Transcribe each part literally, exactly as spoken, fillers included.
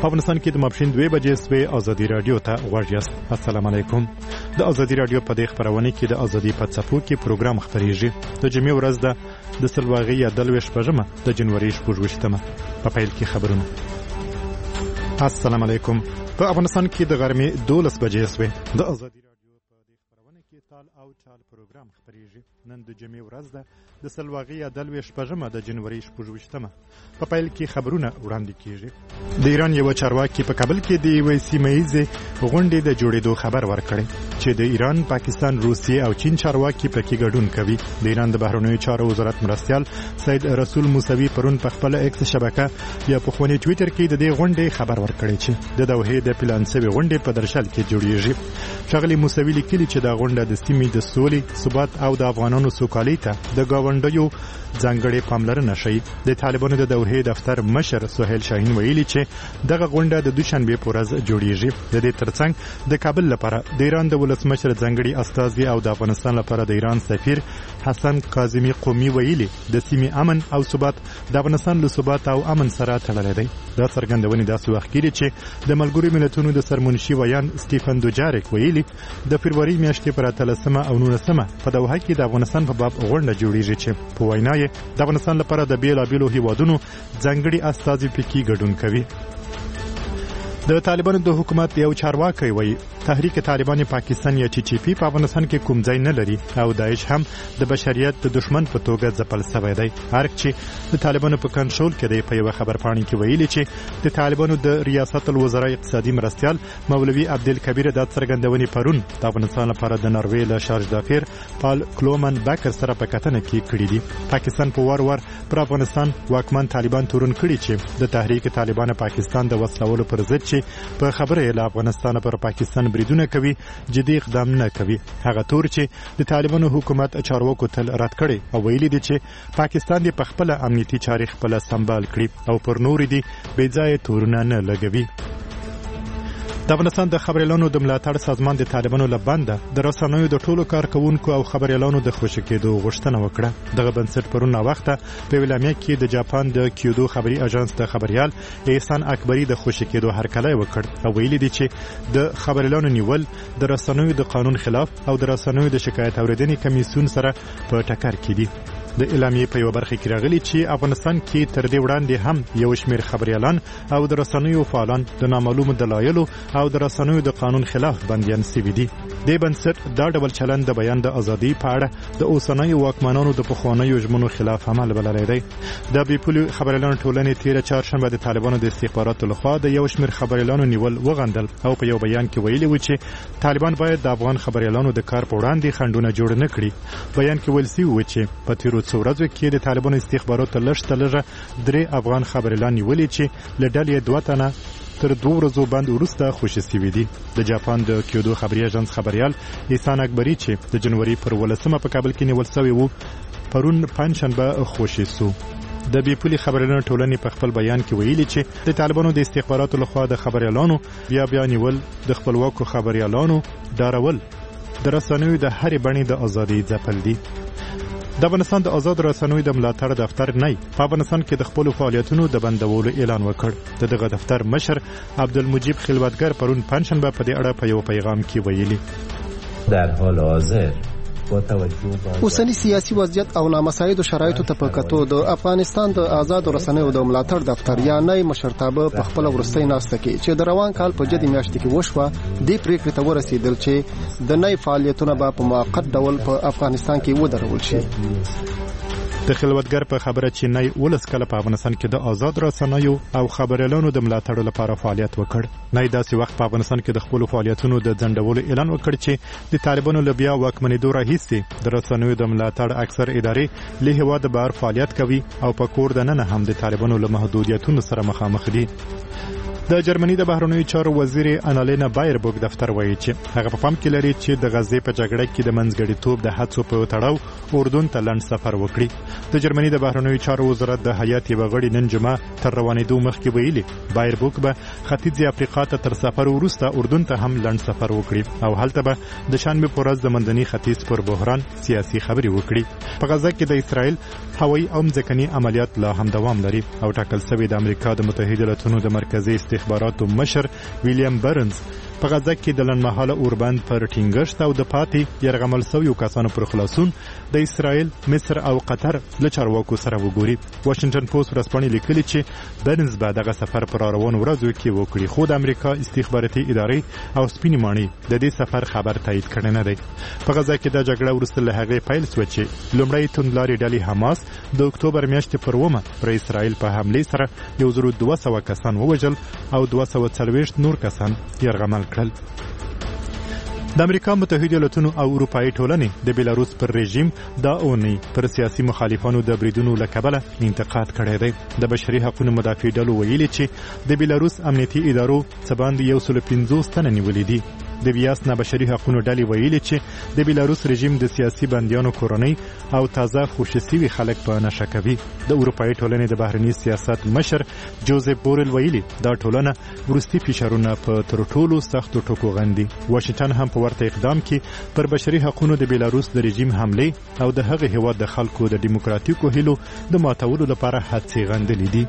په افغانستان کې د ماپښین دوه بجې سوې ازادي رادیو ته غوږ یاست. السلام علیکم. د ازادي رادیو په دې خبرونه کې د ازادي په څپو کې پروګرام خبريږي. د جمعې ورځ ده د سلواغي یا دلويش پژمه د جنوري شپږویشتمه. په پیل کې خبرونه. السلام علیکم. په افغانستان کې د غرمې دولس بجې سوې. د ازادي رادیو په دې خبرونه کې تال او چال پروګرام خبريږي. نن د جمعې ورځ ده د سلواغي یا دلويش پژمه د جنوري شپږویشتمه. په پیل کې خبرونه وړاندې کیږي. د ایران یو چارواکي په کابل کې د یوې سیمه ییزې غونډې د جوړېدو خبر ورکړی چې د ایران، پاکستان، روسیې او چین چارواکي پکې ګډون کوي. د ایران د بهرنیو چارو وزارت مرستیال سید رسول موسوي پرون په خپل ایکس شبکه یا په خوني ټوئیټر کې د دې غونډې خبر ورکړی چې د دوحې د پلان سوي غونډې په درشل کې جوړیږي. ښاغلي موسوي لیکلي چې دا غونډه د سیمې د سولې، ثبات او د افغانانو سوکالۍ ته د ګاونډیو ځانګړې پاملرنه شي. د طالبانو د دوحې دفتر مشر سهیل شاهین ویلي چې دغه غونډه د دوشنبه په ورځ جوړیږي. د دې ترڅنګ د کابل لپاره د ایران د ولسمشر ځانګړي استازي او د افغانستان لپاره د ایران سفیر حسن کاظمی قومي ویلي د سیمې امن او ثبات د افغانستان له ثبات او امن سره تړلی دی. دا څرګندونې داسې وخت کېږي چې د ملګرو ملتونو د سرمنشي ویان سټیفن دوجاریک ویلي د فبروري میاشتې پر اتلسمه او نولسمه په دوحه کې د افغانستان په باب غونډه جوړیږي چې په وینا یې د افغانستان لپاره د بیلابیلو هیوادونو ځانګړي استازي پکې ګډون کوي. د طالبانو د حکومت یو چارواکي وایي تحریک طالبان پاکستان یا ټي ټي پی په افغانستان کې کوم ځای نه لري او داعش هم د بشریت د دشمن په توګه ځپل شوی دی. هر چې د طالبانو په کنټرول کې دی. په یو خبرپاڼه کې ویلي چې د طالبانو د ریاست الوزرا اقتصادي مرستیال مولوي عبدالکبیر د څرګندونې پرون د افغانستان لپاره د نروې له شارج دافیر پال کلومن بکر سره په کتنه کې کړی دی. پاکستان په وار وار پر افغانستان واکمن طالبان تورن کړي چې د تحریک طالبان پاکستان د وسلولو پر ضد چې په خبره له افغانستان پر پاکستان بریدونه کوي جدي اقدام نه کوي. هغه تور چې د طالبانو حکومت چارواکو تل رد کړي او ویلي دي چې پاکستان د خپل امنیتي چاري خپل سمبال کړي او پر نور دي بې ځای تورونه نه لګوي. د افغانستان د خبريالانو د ملاتړ سازمان د طالبانو لبنده د رسنیو د ټولو کارکونکو او خبريالانو د خوشی کېدو غوښتنه وکړه. دغه بنسټ پرون وخته په ویلامیا کې د جاپان د کیودو خبري اژانس د خبريال احسان اکبری د خوشی کېدو هرکلی وکړ او ویلي دي چې د خبريالانو نیول د رسنیو د قانون خلاف او د رسنیو د شکایت اوریدنې کمیسیون سره په ټکر کې دي. د اعلامیې په یو برخه کې راغلي چې افغانستان کې تر دې وړاندې هم یو شمېر خبريالان او د رسنیو فعالان د نامعلومو دلایلو او د رسنیو د قانون خلاف بنديان سوي دي. د بنسټ دا ډول چلند د بیان د ازادي په اړه د اوسنیو واکمنانو د پخوانیو ژمنو خلاف عمل بللی دی. د بیپولو خبريالانو ټولنې تیره چهارشنبه د طالبانو د استخباراتو لخوا د یو شمېر خبريالانو نیول وغندل او په یو بیان کې ویلي و چې طالبان باید د افغان خبريالانو د کار په وړاندې خنډونه جوړ نه کړي. بیان کې ویل شوی و چې په تیرو څو ورځو کې د طالبانو استخباراتو لږ تلږه درې افغان خبريالان نیولي چې له ډلې دوه تنه تر دوه ورځو باندې وروسته خوشي سوي دي. د جاپان د کیودو خبري اژانس خبريال احسان اکبری چې د جنوري پر ولسمه په کابل کې نیول شوی وو پرون پنځشنبه خوشي سو. د بیپولي خبريالانو ټولنې په خپل بیان کې ویلي چې د طالبانو د استخباراتو لخوا د خبريالانو بیا بیا نیول د خپلواکو خبريالانو ډارول د رسنیو د هرې بڼې د ازادۍ ځپل دي. د افغانستان د آزاد رسنیو د ملاتړ دفتر نه په افغانستان کې د خپل فعالیتونو د بندولو اعلان وکړ. د دغه دفتر مشر عبدالمجید خلوتګر پرون پنځشنبه په دې اړه په یو پیغام کې ویلي در حال حاضر اوسنی سیاسي وضعیت او نامساعدو شرایطو ته په کتو د افغانستان د آزاد رسنیو د ملاتړ دفتر یا نه مشرتابه په خپل وروستۍ ناسته کې چې د روان کال په جدي میاشت کې وشوه دې پریکړې ته ورسېدل چې د نوي فعالیتونو به په موقت ډول په افغانستان کې ودرول شي. د خلوتګر په خبره چې نه ولس کله په افغانستان کې د آزاد رسنیو او خبريالانو د ملاتړ لپاره فعالیت وکړ. نه داسې وخت په افغانستان کې د خپل فعالیتونو د ځنډولو اعلان وکړ چې د طالبانو له بیا واکمنېدو راهیسې د رسنیو د ملاتړ اکثر ادارې له هېواده بهر فعالیت کوي او په کور دننه هم د طالبانو له محدودیتونو سره مخامخ دي. د جرمني د بهرنیو چارو وزیر انالینا بایربوک دفتر وایي چې هغه په پام کې لري چې د غزې په جګړه کې د منځګړیتوب د هڅو په تړاو اردن ته لنډ سفر وکړي. د جرمني د بهرنیو چارو وزارت د هیئت یو غړي نن جمعه تر روانېدو مخکې ویلي بایربوک به ختیځې افریقا ته تر سفر وروسته اردن ته هم لنډ سفر وکړي او هلته به د شنبه په ورځ د منځني ختیځ پر بحران سیاسي خبرې وکړي. په غزه کې د اسرائیل هوایي او ځمکني عملیات لا هم دوام لري او ټاکل شوی د امریکا د متحده ایالاتونو د مرکزي استخباراتو مشر ویلیام برنز په غزه کې د لنډمهاله اوربند پر ټینګښت او د پاتې یرغمل شویو کسانو پر خلاصون د اسرائیل، مصر او قطر له چارواکو سره وګوري. واشنگټن پوسټ ورځپاڼې لیکلي چې برنز به دغه سفر پر روانو ورځو کې وکړي، خو د امریکا استخباراتي ادارې او سپینې ماڼۍ د دې سفر خبر تایید کړی نه دی. په غزه کې د جګړې وروسته له هغې پیل شوه چې لومړی توندلارې ډلې حماس د اکتوبر میاشتې پر اوومه پر اسرائیل په حملې سره یو زر دوه سوه کسان ووژل او دوه سوه څلوېښت نور کسان یرغمل کړل. د امریکا متحده ایالاتونو او اروپایي ټولنې د بیلاروس پر رژیم دا اونۍ پر سیاسي مخالفانو د بریدونو له کبله انتقاد کړی دی. د بشري حقوقو مدافع ډلو ویلي چې د بیلاروس امنیتي ادارو څه باندې یو سل پنځوس تنه نیولي دي. د بیاسنا بشري حقوقو ډلې ویلي چې د بیلاروس رژیم د سیاسي بندیانو کورنۍ او تازه خوشي شوي خلک په نشه کوي. د اروپایي ټولنې د بهرني سیاست مشر جوزف بورل ویلي دا ټولنه وروستي فشارونه په تر ټولو سختو ټکو غندي. واشنگټن هم په ورته اقدام کې پر بشري حقوقو د بیلاروس د رژیم حمله او د هغه هیواد د خلکو د دیموکراتیکو هیلو د ماتولو لپاره هڅې غندلې دي.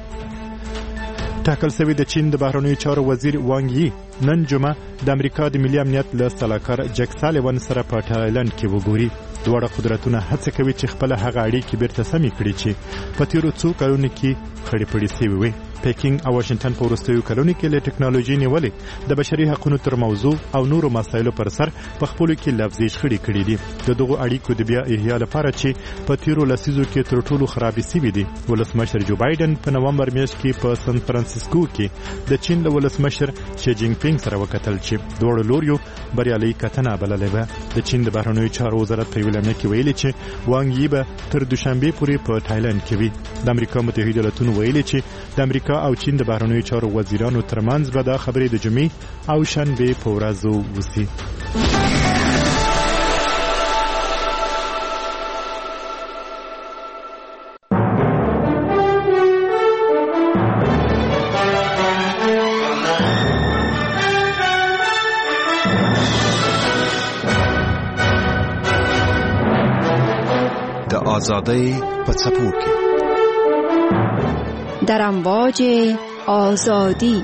ټاکل شوی د چین د بهرنیو چارو وزیر وانګ یي نن جمعه د امریکا د ملي امنیت له سلاکار جک سالیوان سره په تایلند کې وګوري. دواړه قدرتونه هڅه کوي چې خپل هغه اړیکې بیرته سمې کړي چې په تیرو څو کلونو کې خړې پړې شوې وي. پیکینګ او واشنگټن په وروستیو کلونو کې له ټکنالوژي نیولې د بشري حقوقو تر موضوع او نورو مسایلو پر سر په خپلو کې لفظي شخړې کړې دي. د دغو اړیکو د بیا احیا لپاره چې په تیرو لسیزو کې تر ټولو خرابې شوې دي. ولسمشر جو بایدن په نومبر میاشت کې په سان فرانسیسکو کې د چین له ولسمشر شي جینګ پینګ سره وکتل چې دوړو لوریو بریالي کتنه بللې ده. د چین د بهرنیو چارو وزارت په ویلمه کې ویلي چې وانګ یي به تر دوشنبه پورې په تایلند کې وي. د امریکا متحده ایالاتونو ویلي چې د امریکا او چین د بهرنیو چارو وزیرانو ترمنځ به دا خبرې د جمعې او شنبه په ورځو وشي. د آزادۍ په څپو کې در امواج آزادی.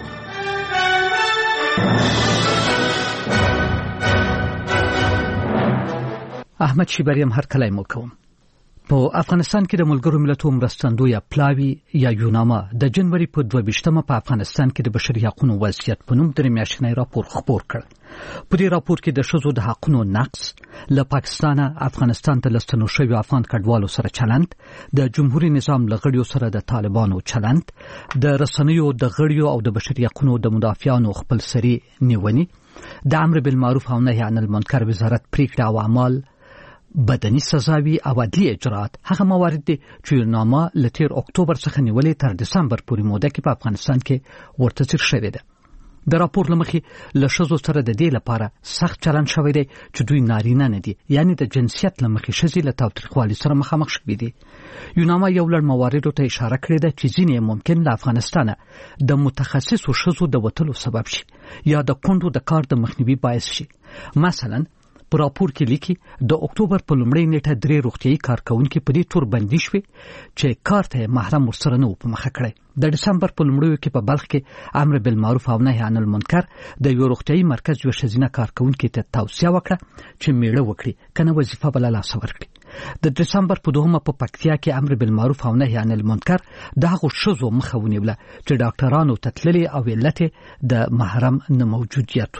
احمد شیبریم هر کله مو کوم. په افغانستان کې د ملګرو ملتونو مرستندوی پلاوی یا یوناما د جنوري په دوه ویشتمه په افغانستان کې د بشري حقوقو وضعیت په نوم درې میاشتنی راپور خپور کړ. په دې راپور کې د ښځو د حقوقو نقض، له پاکستان افغانستان ته لستنو شوی افغان کډوالو سره چلند، د جمهوریت نظام لغړیو سره د طالبانو چلند، د رسنیو د غړیو او د بشري حقوقو د مدافعانو خپلسري نیونې، د امر بالمعروف او نهي عن المنکر وزارت پریکړه او اعمال، بدني سزاوي او عدلي اجرات هغه موارد دي چې یوناما له تیر اکتوبر څخه نیولې تر دسمبر پورې موده کې په افغانستان کې ورته څیر شوې ده. د راپور لمخې له ښځو سره د دې لپاره سخت چلند شوی دی چې دوی نارینه نه دي، یعنی د جنسیت لمخې ښځې له تاوتریخوالي سره مخامخ شوي دي. یوناما یو لړ مواردو ته اشاره کړې ده چې ځینې ممکن له افغانستانه د متخصصو ښځو د وتلو سبب شي یا د کونډو د کار د مخنیوي باعث شي. مثلا په راپور کې لیکي د اکتوبر په لومړۍ نیټه درې روغتیايي کارکونکي په دې تور بندي شوې چې کار ته محرم ورسره نه و په مخه کړی. د دسمبر په لومړیو کې په بلخ کې امر بالمعروف او نهي عن المنکر د یو روغتیايي مرکز یو ښځینه کارکونکي ته توصیه وکړه چې میړه وکړي کنه وظیفه بل لاس ورکړي. د دسمبر په دوهمه په پکتیا کې امر بالمعروف او نهي عن المنکر د هغو ښځو مخه ونیوله چې ډاکټرانو ته تللي او علت د محرم نه موجودیت.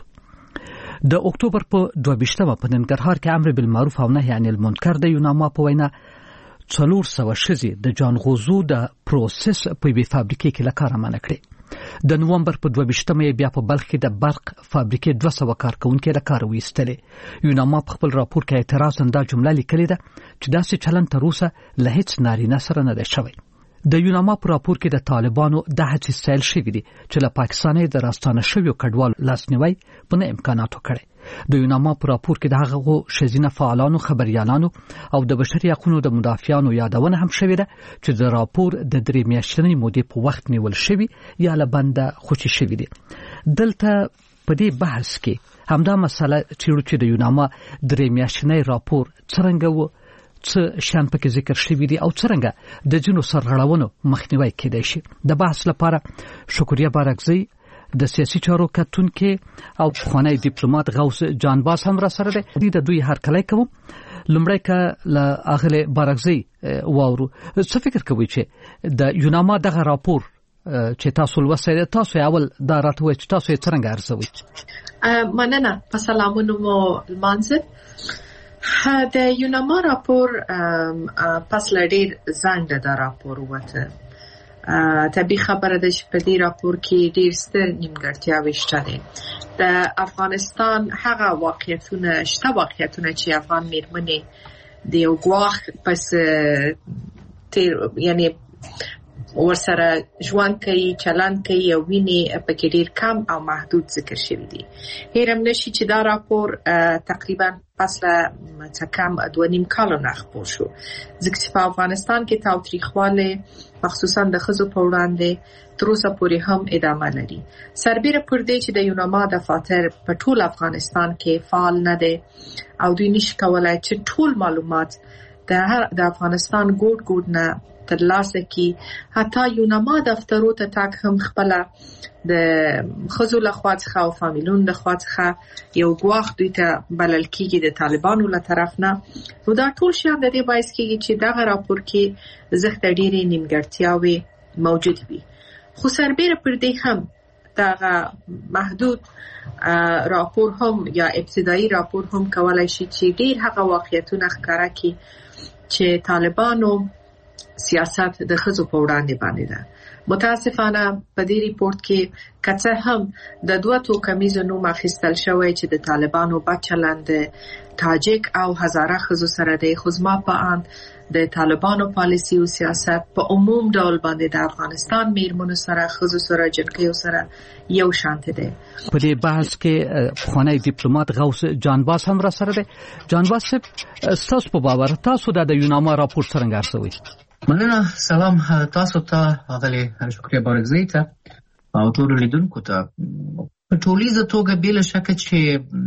د اکتوبر په دوه ویشتمه په ننګرهار کې امر بالمعروف او نهي عن المنکر د یوناما په وینا څلور سوه ښځې د جانغوزو د پروسس په یوې فابریکې کې له کاره منع کړې. د نومبر په دوه ویشتمه بیا په بلخ کې د برق فابریکې دوه سوه کارکونکي له کاره ویستلې. یوناما په خپل راپور کې اعتراضاً دا جمله لیکلې ده چې داسې چلند تر اوسه له هیڅ نارینه سره نه دی شوی. د یوناما په راپور کې د طالبانو د هڅې ستایل شوي دي چې له پاکستانه د راستانه شویو کډوالو لاسنیوی په نه امکاناتو کړي. د یوناما په راپور کې د هغو ښځینه فعالانو، خبریالانو او د بشري حقوقو د مدافعانو یادونه هم شوې ده چې د راپور د درې میاشتنۍ مودې په وخت نیول شوي یا له بنده خوشي شوي دي. دلته په دې بحث کې همدا مسله چیرو چې د یوناما درې میاشتنۍ راپور څرنګه و، څه شان پکې ذکر شوي دي او څرنګه د ځینو سرغړونو مخنیوی کېدای شي. د بحث لپاره شکریه بارکزی د سیاسي چارو کتونکي او پخوانی ډیپلوماټ غوث جانباز هم را سره دی د دوی هرکلی کوم. لومړی که له اغله بارغزي واورو څه فکر کوي چې د یوناما دغه راپور چې تاسو ولوسته تاسو اول دا راتوي چې تاسو یې څنګه ارزوي؟ مننه. په سلامونو مو لمانځه. د یوناما راپور پس لډیر زنګ د راپور وته طبي خبره ده چې په دې راپور کې ډیر ستر نیمګړتیاوې شته دي. د افغانستان هغه واقعیتونه شته واقعیتونه چې افغان میرمنې د یو ګواښ پس تیر یعنی ورسره ژوند کوي چلند کوي او ویني پکې ډیر کم او محدود ذکر شوی دي. هیرم نشي چې دا راپور تقریبا پس له څه کم دوه نیم کالو نه خپور شو ځکه چې په افغانستان کې تاوتریخواله مخصوصا د ښځو په وړاندې تر اوسه پورې هم ادامه لري. سربېره پر دې چې د یوناما دفاتر په ټول افغانستان کې فعال نه دي او دوی نشي کولای چې ټول معلومات د د افغانستان ګوټ ګوټ نه ترلاسه کی. حتی یوناما دفترو ته تاک هم خپل د خزو لخوا څخه او فامیلون لخوا څخه یو ګواښ دوی ته بلل کیږي د طالبانو له طرف نه. نو دا ټول شیان د دې باعث کیږي چې دغه راپور کې زښت ډېرې نیمګړتیاوې موجود وي. خو سربېره پر دې هم دغه محدود راپور هم یا ابتدایي راپور هم کولای شي چې ډېر هغه واقعیتونه ښکاره کړي چې طالبانو سیاست د ښځو په وړاندې باندې ده. متاسفانه په دې ریپورت کې کڅه هم د دوه توکمیزو نوم اخیستل شوی چې د طالبانو بد چلند تاجک او هزاره ښځو سره دی. خو زما په اند د طالبانو پالیسي او سیاست په عموم ډول باندې د افغانستان میرمنو سره ښځو سره جنکیو سره یو شانت دی. په دې بحث کې پخوانی ډیپلوماټ غوث جانباز هم را سره دی. جانباز صاحب تاسو په باور تاسو د یوناما راپور څنګه ارزوي؟ مننه. سلام تاسو ته اغلی شکریه بارغزي ته او ټول لیدونکو ته. په ټولیزه توګه بل شک چې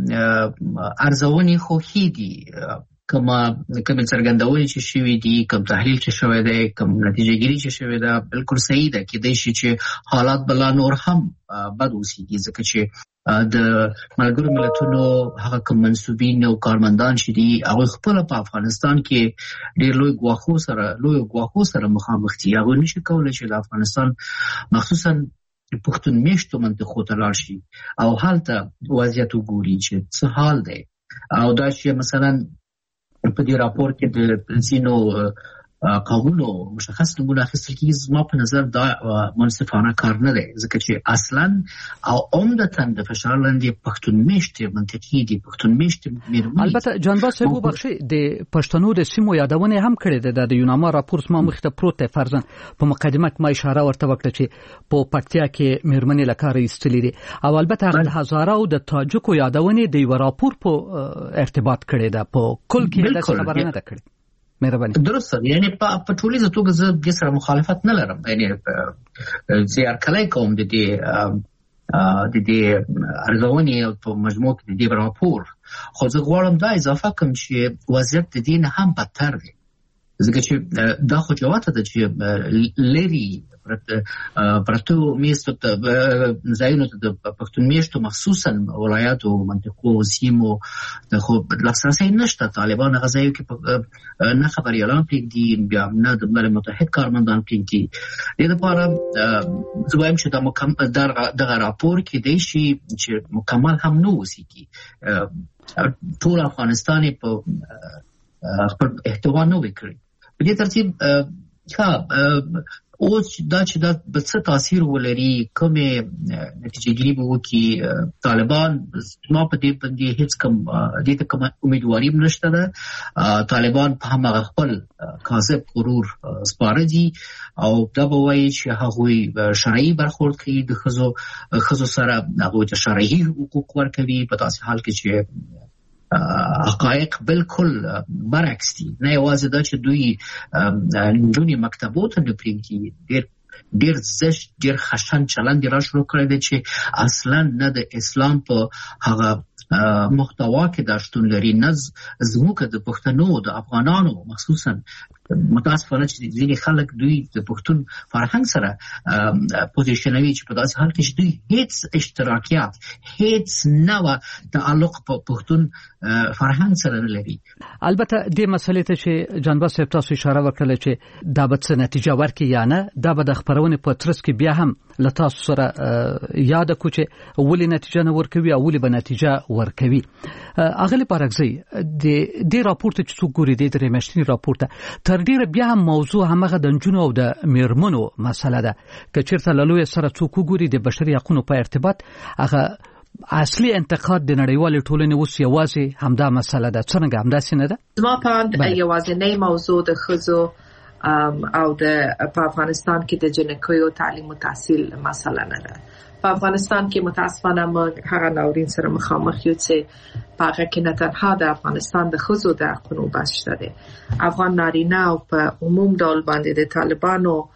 ارزونې خو هېدي کما کوم څرګندونې چې شوې دي کوم تحلیل چې شوی دی کوم نتیجه ګیری چې شوی دا بالکل صحیح ده. کېدای شي چې حالات بلا نور هم بد اوسېږي ځکه چې د ملګرو ملتونو هغه کوم منسوبین او کارمندان چې دي هغه خپل په افغانستان کې ډېر لوی ګواښو سره لوی ګواښو سره مخامخ دي. هغه نشي کولای چې د افغانستان مخصوصا پښتون میشتو منطقو ته لاړ شي او هلته وضعیت وګوري چې څه حال دی او دا چې مثلا په دې راپور کې د ځینو قومونو مشخص نمونه اخیستل کېږي. زما په نظر دا منصفانه کار نه دی ځکه چې اصلا او عمدتاً د فشار لاندې پښتون میشتې منطقې دي پښتون میشتې میرمنې. البته جانباز صاحب وبخښئ د پښتنو د سیمو یادونه هم کړې ده. د یوناما راپور زما مخې ته پروت دی. فرضاً په مقدمه کې ما اشاره ورته وکړه چې په پکتیا کې میرمنې له کاره ایستلې دي او البته هغه د هزاره او د تاجکو یادونه د یو راپور په ارتباط کړې ده. په کل کې دا خبره نه ده کړې. مهرباني. درست یعنی په ټولیزه توګه زه د سره مخالفت نه لرم. یعنی زیار کله کوم د دې د دې ارزونې په مجموع کې د دې راپور خو زه غواړم دا اضافه کوم چې وضعیت د دې نه هم بدتر دی ځکه چې دا خو جواته ده چې لری پرته میستو ته ځایونو ته د پښتون میشتو مخصوصا ولایاتو منطقو سیمو د خو لاسرسي نشته. طالبان غزایو کې نه خبري اعلان پرېږدي بیا نه د ملل متحد کارمندان پرېږدي. دې لپاره زه وایم چې دا مکمل دغه راپور کې دی شي چې مکمل هم نه اوسېږي. ټول افغانستان په خپل احتوا نه وکړي. په دې ترتیب ښه اوس دا چې دا به څه تاثیر ولري کومې نتیجه ګیري به وکړي طالبان ما په دې باندې هیڅ کوم دې ته کوم امیدواري نشته ده. طالبان په هماغه خپل کاذب غرور سپاره دي او دا به وایي چې هغوی شرعي برخورد کوي د ښځو ښځو سره هغوی ته شرعي حقوق ورکوي په داسې حال کې چې حقایق بالکل برعکس دي. نه یوازې دا چې دوی نجونې مکتبو ته نه پرېږدي ډېر ډېر زشت ډېر خشن چلند یې را شروع کړی دی چې اصلا نه د اسلام په هغه محتوا کې دا شتون لري نه زموږ د پښتنو د افغانانو مخصوصا متاسفانه چې ځینې خلک دوی د پښتون فرهنګ سره پوزیشنوي چې په داسې حال کې چې دوی هیڅ اشتراکیات هیڅ نوع تعلق په پښتون فرهنګ سره نه لري. البته د مسلې ته چې جنبه صاحب تاسو اشاره وکړه چې دا به څه نتیجه ورکړي یا نه، دا به د خبرونې په ترڅ کې بیا هم له تاسو سره یاد کو چې ولې نتیجه نه ورکوي او ولې به نتیجه ورکوي. اغلی پارکزی د دې راپور ته چې څوک ګوري د درې میاشتني راپور ته تر ډیره بیا هم موضوع همغه د نجونو او د میرمنو مسله ده که چیرته له لوی سره څوک ګوري د بشري حقوقو په ارتباط هغه اصلي انتقاد د نړیوالې ټولنې اوس یوازې همدا مسله ده. څنګه همداسې نه ده؟ زما په اند یوازینۍ موضوع د ښځو او د په افغانستان کې د جنکیو تعلیم او تحصیل مسله نه ده. په افغانستان کې متاسفانه موږ هغه ناورین سره مخامخ یو چې په هغه کې نه تنها د افغانستان د ښځو د حقونو بحث شته دی. افغان نارینه او په عموم ډول باندې د طالبانو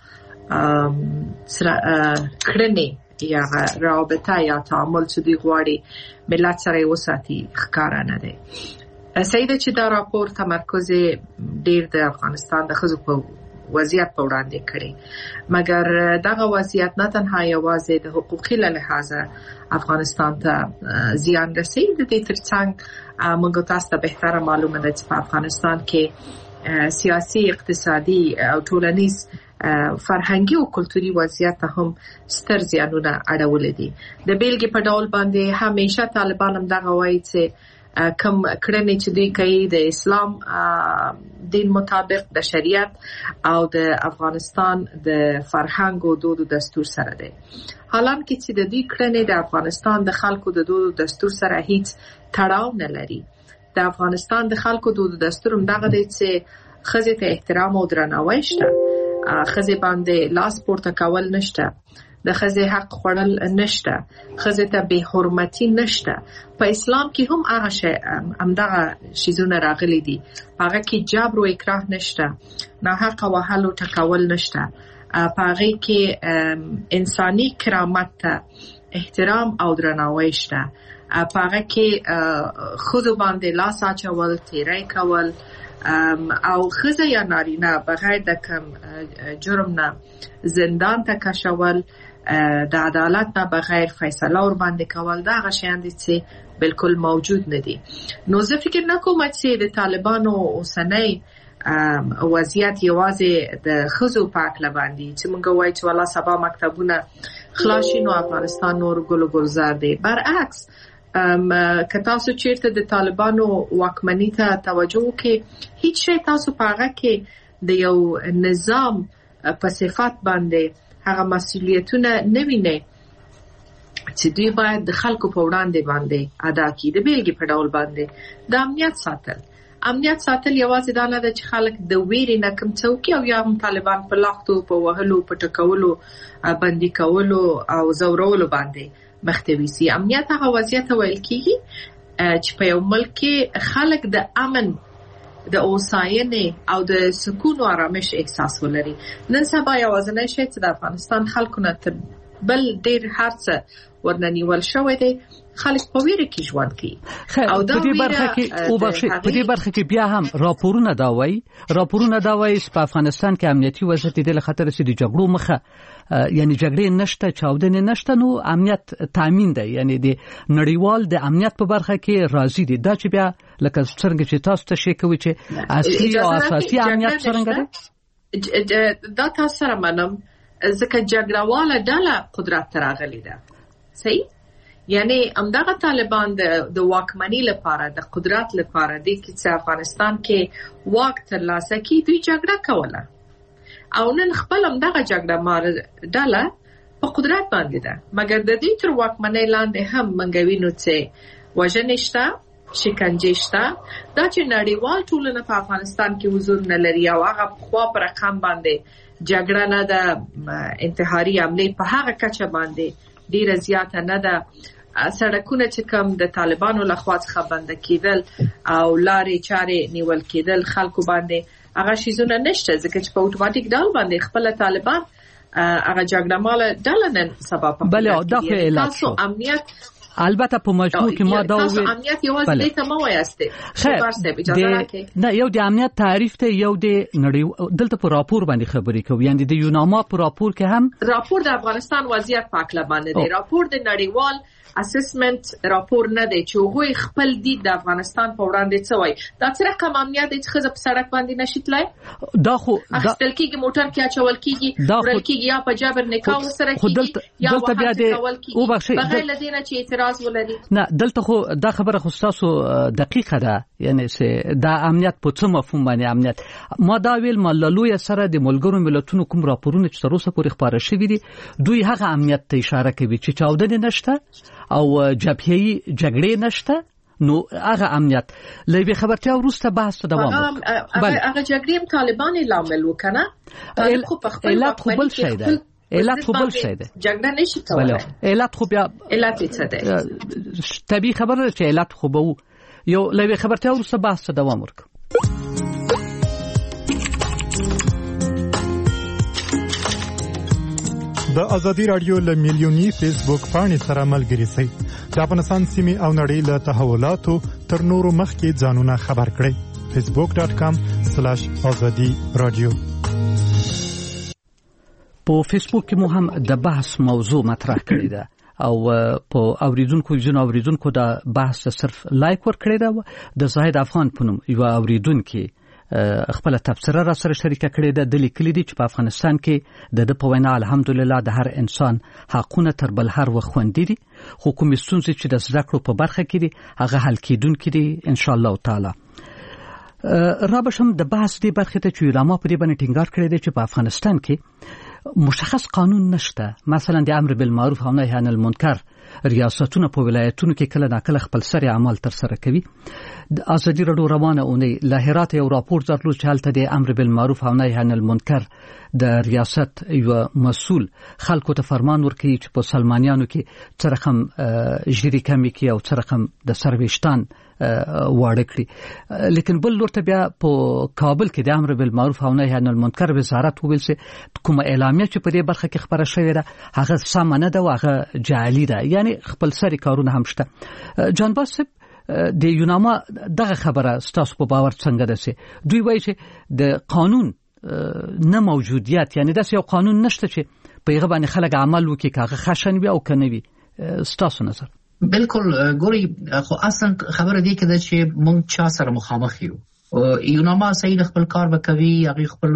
سره کړنې یا رابطه یا تعامل چې دوی غواړي ملت سره وساتي ښکاره نه دی. صحیح ده چې دا راپور تمرکز ډیر د افغانستان د ښځو په وضعیت په وړاندې کړي، مګر دغه وضعیت نه تنها یوازې د حقوقي له لحاظه افغانستان ته زیان رسوي، د دې ترڅنګ موږ تاسو ته بهتره معلومه ده چې په افغانستان کې سیاسي، اقتصادي او ټولنیز فرهنګي او کلتوري وضعیت هم ستر زیانونه اړولې دي. د بیلګې په ډول باندې همیشه طالبان هم دغه وایي چې کم کړنې چې دوی کوي د اسلام دین مطابق د شریعت او د افغانستان د فرهنګ او دود او دستور سره دی، حالانکه چې د دې کړنې د افغانستان د خلکو د دود او دستور سره هیڅ تړاو نه لري. د افغانستان د خلکو دود او دستور هم دغه دی چې ښځې ته احترام او درناوی شته، ښځې باندې لاس پورته کول نشته، د ښځې حق خوړل نشته، ښځې ته بې حرمتي نشته. په اسلام کې هم هغه شی همدغه شیزونه راغلي دي، هغه کې جبر او اکراه نشته، ناحقه وهل او ټکول نشته، په هغه کې انساني کرامت ته احترام او درناوی شته، په هغه کې ښځو باندې لاس اچول، تیری کول او ښځه یا نارینه بغیر د کوم جرم نه زندان ته کشول، د عدالت نه بغیر فیصله ور باندې کول، دا هغه شیان دي چې بالکل موجود نه دي. نو زه فکر نه کوم چې د طالبانو اوسنۍ وضعیت یوازې د ښځو په اړه باندې چې موږ وایو چې والا سبا مکتبونه خلاص شي نو افغانستان نور ګل ګلزار دی. برعکس که تاسو چیرته د طالبانو واکمنۍ ته توجه وکړئ، هیڅ شی تاسو په هغه کې د یو نظام په صفات باندې هغه مسؤلیتونه نه وینئ چې دوی باید د خلکو په وړاندې باندې ادا کړي. د بیلګې په ډول باندې د امنیت ساتل امنیت ساتل یوازې دا نه ده چې خلک د ویرې نه کوم څوکي او یا هم طالبان په لاختو، په وهلو، په ټکولو، بندي کولو او زورولو باندې مخته وسی. امنیت هغه وضعیت ویل کیږي چې په یو ملک کې خلک د امن، د اوساینې او د سکون او آرامش احساس ولري. نن سبا یوازینی شی چې د افغانستان خلکو نه تر بل ډیر هرڅه ورننیول شوی دی، خلک په ویره کې ژوند کوي. او د دې برخه کې او په دې برخه کې بیا هم راپورونه دا وایي راپورونه دا وایي چې په افغانستان کې امنیتي وضعیت د خطر سي د جګړو مخه، یعنی جګړې نشته، چاودنې نشته، نو امنیت تامین دی، یعنی د نړیوال د امنیت په برخه کې راضي دي. دا چې بیا لکه څنګه چې تاسو ته شي کوي چې اصلي او اساسي امنیت څنګه دی، دا تاسو سره منم، ځکه جګړهواله ډله قدرت ته راغلې ده. صحیح، یعنی همدغه طالبان د واکمنۍ لپاره، د قدرت لپاره د چې افغانستان کې واک ترلاسه کړي، دوی جګړه کوله او نن خپل همدغه جګړه مار ډله په قدرت باندې ده. مګر د دې تر واکمنۍ لاندې هم موږ وینو چې وژنې شته، شکنجې شته، دا چې نړیوال ټولنه په افغانستان کې حضور نه لري او هغه خوا پر رقم باندې جګړه نه ده، انتحاري حمله په هغه کچه باندې ډیره زیاته نه ده. سړکونه چې کوم د طالبانو لخوا څخه بند کېدل او لارې چارې نیول کېدل خلکو باندې، هغه شیزونه نشته، ځکه چې په اتوماتیک ډول باندې خپل طالبان هغه جګړه مال ډله نن سبا په بله دا خو اعلان شو. امنیت البته په مجموع کې ما دا تاسو امنیت یوازې دې ته مو وایسته خیر نه یو د امنیت تعریف ته یو د نړۍ دلته په راپور باندې خبرې کوي یعنی د یوناما په راپور کې هم راپور د افغانستان وضعیت پاکله باندې دی راپور د نړیوال اسسمنت راپور نه دی چې هغوی خپل دید د افغانستان په وړاندې څه وایي دا څه رقم امنیت دی چې ښځه په سړک باندې نشي تلای دا خو اخیستل کېږي موټر کې اچول کېږي وړل کېږي یا په جبر نکاح ورسره کېږي یا دلته بیا د بغیر له دې نه چې اعتراض ولري نه دلته خو دا خبره خو تاسو دقیقه ده یعنی چې دا امنیت په څه مفهوم باندې امنیت ما دا ویل ملالوی سره د ملګرو ملتونو کوم راپورونه چې تر اوسه پورې خبره شوي دي دوی هغه امنیت ته اشاره کوي چې چاودنې نشته او جبهه‌ای جګړې نشته نو هغه امنیت لوي خبرتیا وروسته بحث دوام وکړي هغه جګړې طالبان لامل وکنه خو په خپل خپل بل شي ده علت خو بل شي ده جګړه نشي کولای علت خو بیا علت څه ده طبيعي خبره چې علت خو به یو لوي خبرتیا وروسته بحث دوام وکړي د ازادي رادیو له میلیونی فیسبوک پاڼې سره ملګري شئ د افغانستان سیمې او نړۍ له تحولاتو تر نورو مخکې ځانونه خبر کړئ فیسبوک ډاٹ کام سلیش ازادي رادیو په فیسبوک کې مو هم د بحث موضوع مطرح کړې ده او په اوریدونکو جن اوریدونکو د بحث صرف لایک ور کړی ده د زاهد افغان په نوم یو اوریدونکو خپل تفسیر را سره شریکه کړې ده د لیکلي دي چې په افغانستان کې د د په وینا الحمدلله د هر انسان حقونه تر بل هر وخوندي دي خو کوم ستونزې چې د زده کړو په برخه کې دي هغه حل کیدونکې دي ان شاء الله تعالی را بشم د بحث دی برخه ته چې علما په دې باندې ټینګار کړی دی چې په افغانستان کې مشخص قانون نشته مثلا د امر بالمعروف او نهی عن المنکر ریاستونه په ولایتونو کې کله ناکله خپل سری اعمال تر سره کوي د ازادي رادیو روانه اونۍ له هرات یو راپور درلود چې هلته د امر بالمعروف او نهی عن المنکر د ریاست یو مسؤل خلکو ته فرمان ورکړي چې په سلمانیانو کې څه رقم جری کمی کې او څه رقم د سرویشتان واړه کړي لیکن بل لورته بیا په کابل کې د امر بالمعروف او نهی عن المنکر وزارت ویل چې کومه اعلامیه چې په دې برخه کې خبره شوې ده هغه سم نه ده او هغه جعلي ده یعنی خپل سری کارونه هم شته جان باسب د یوناما دغه خبره ستاسو په باور څنګه ده چې دوی وایي چې د قانون نه موجودیت یعنی داسې یو قانون نشته چې په هغه باندې خلک عمل وکړي کاغه خشن وي او کنه وي ستاسو نظر بالکل ګوري خو اصلا خبره دی کې چې مونږ چا سره مخامخ یو یوناما صحیح خپل کار وکوي هغه خپل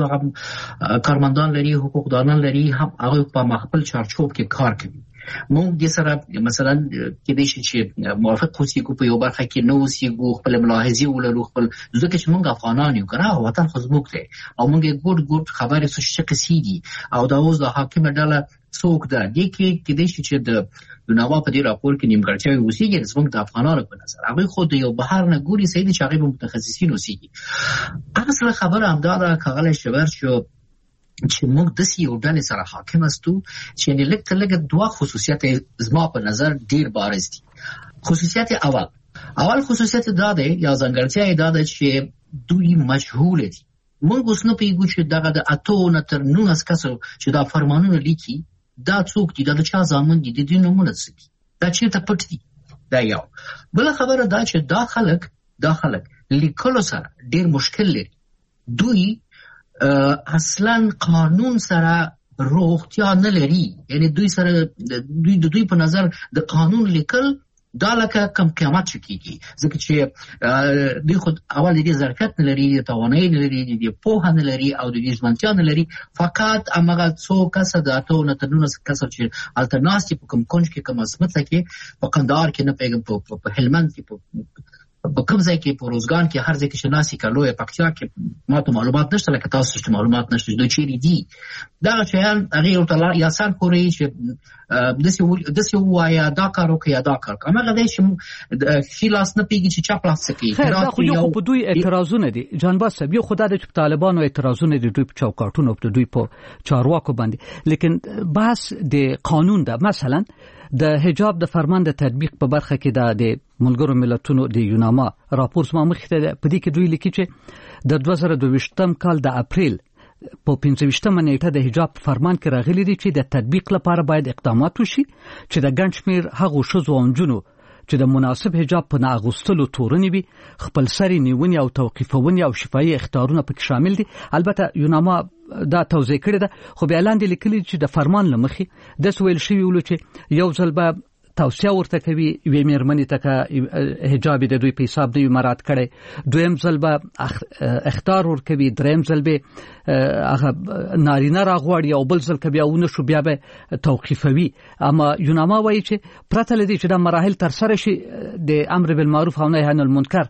کارمندان لري حقوقدانان لري هم هغه په خپل چارچوب کې کار کوي مونږ د سره مثلا کې د شي چې موافق اوسېږو په یو برخه کې نو اوسېږو خپل ملاحظي ولرو خپل ځکه چې مونږ افغانان یو کنه وطن خو زموږ دی او مونږ ګډ ګډ خبرې څه شي قصې دي او دا اوس د حاکم ډله څوک ده د کې کې د شي چې د یوناما په دې راپور کې نیمګړتیاوې اوسېږي زموږ د افغانانو په نظر هغه خو د یو بهر نه ګوري سید چې هغه متخصصین اوسېږي اصل خبره همدا ده کاغله شبر شو چې موږ د سیو ډلې سره حاکم استو چې لکه لکه دوه خصوصیات زما په نظر ډیر بارز دي خصوصیت اول اول خصوصیت دا ده یا ځانګړتیا دا ده چې دوی مجهول دي موږ اوس نه پیګو چې دغه د اتو نه تر نولس کسو چې دا فرمانونه لیکي دا څوک دي دا چا ځامن دي د دې نومونه څه دي دا چې ته پټ دي دا یو بل خبره دا چې دا خلک دا خلک لیکلو سره ډیر مشکل لري دوی اصلا قانون سره روغتیا نه لري یعنی دوی سره دوی د دوی په نظر د قانون لیکل دا لکه کم قیامت کیږي ځکه چې دوی خود اول دې ظرفیت نه لري توانایي نه لري دې پوهه نه لري او د دې ځمنتیا نه لري فقط امغه څو کس د اتو نه تنونه کس چې الټرناتیو په کوم کونج کې کوم اسمت کې په قندهار کې نه پیغام په هلمند کې په په کوم ځای کې په روزګان کې هر ځای کې شناسي کلوې پکتیا کې ماته معلومات نشته لکه تاسو چې معلومات نشته دوی چیرې دي دا شیان هغه یو تل یا سان پوري چې د څه د څه وایا دا کارو کې ادا کار کومه غوډه چې خلاص نه پیږي چې چا پلاس کوي دا خو یو په دوی اعتراضونه دي جان باسب یو خدای د طالبانو اعتراضونه دي دوی په چوکاټونو په دوی په چارواکو باندې لیکن بحث د قانون ده مثلا د حجاب د فرمان د تطبیق په برخه کې د ملګرو ملتونو د یوناما راپور سم مخته په دې کې دوی لیکي چې د دوه زره دوه ویشتم کال د اپریل په پنځه ویشتمه نیټه د حجاب فرمان کې راغلي دي چې د تطبیق لپاره باید اقدامات وشي چې د ګڼ شمېر هغو ښځو او نجونو چې د مناسب حجاب په نه اغوستلو تورنې وي خپل سرې نیونې او توقیفونې او شفایي اخطارونه پکې شامل دي. البته یوناما دا توضیح کړې ده، خو بیا لاندې لیکلي چې د فرمان له مخې داسې ویل شوي ولو چې یو ځل به توصیه ورته کوي یوې مېرمنې ته که حجاب د دوی په حساب نه وي مراعات کړی، دویم ځل به اخطار ورکوي، دریم ځل به هغه نارینه راغواړي او بل ځل که بیا ونه شو بیا به توقیفوي. اما یوناما وایي چې پرته له دې چې دا مراحل ترسره شي د امر بالمعروف او نهی عن المنکر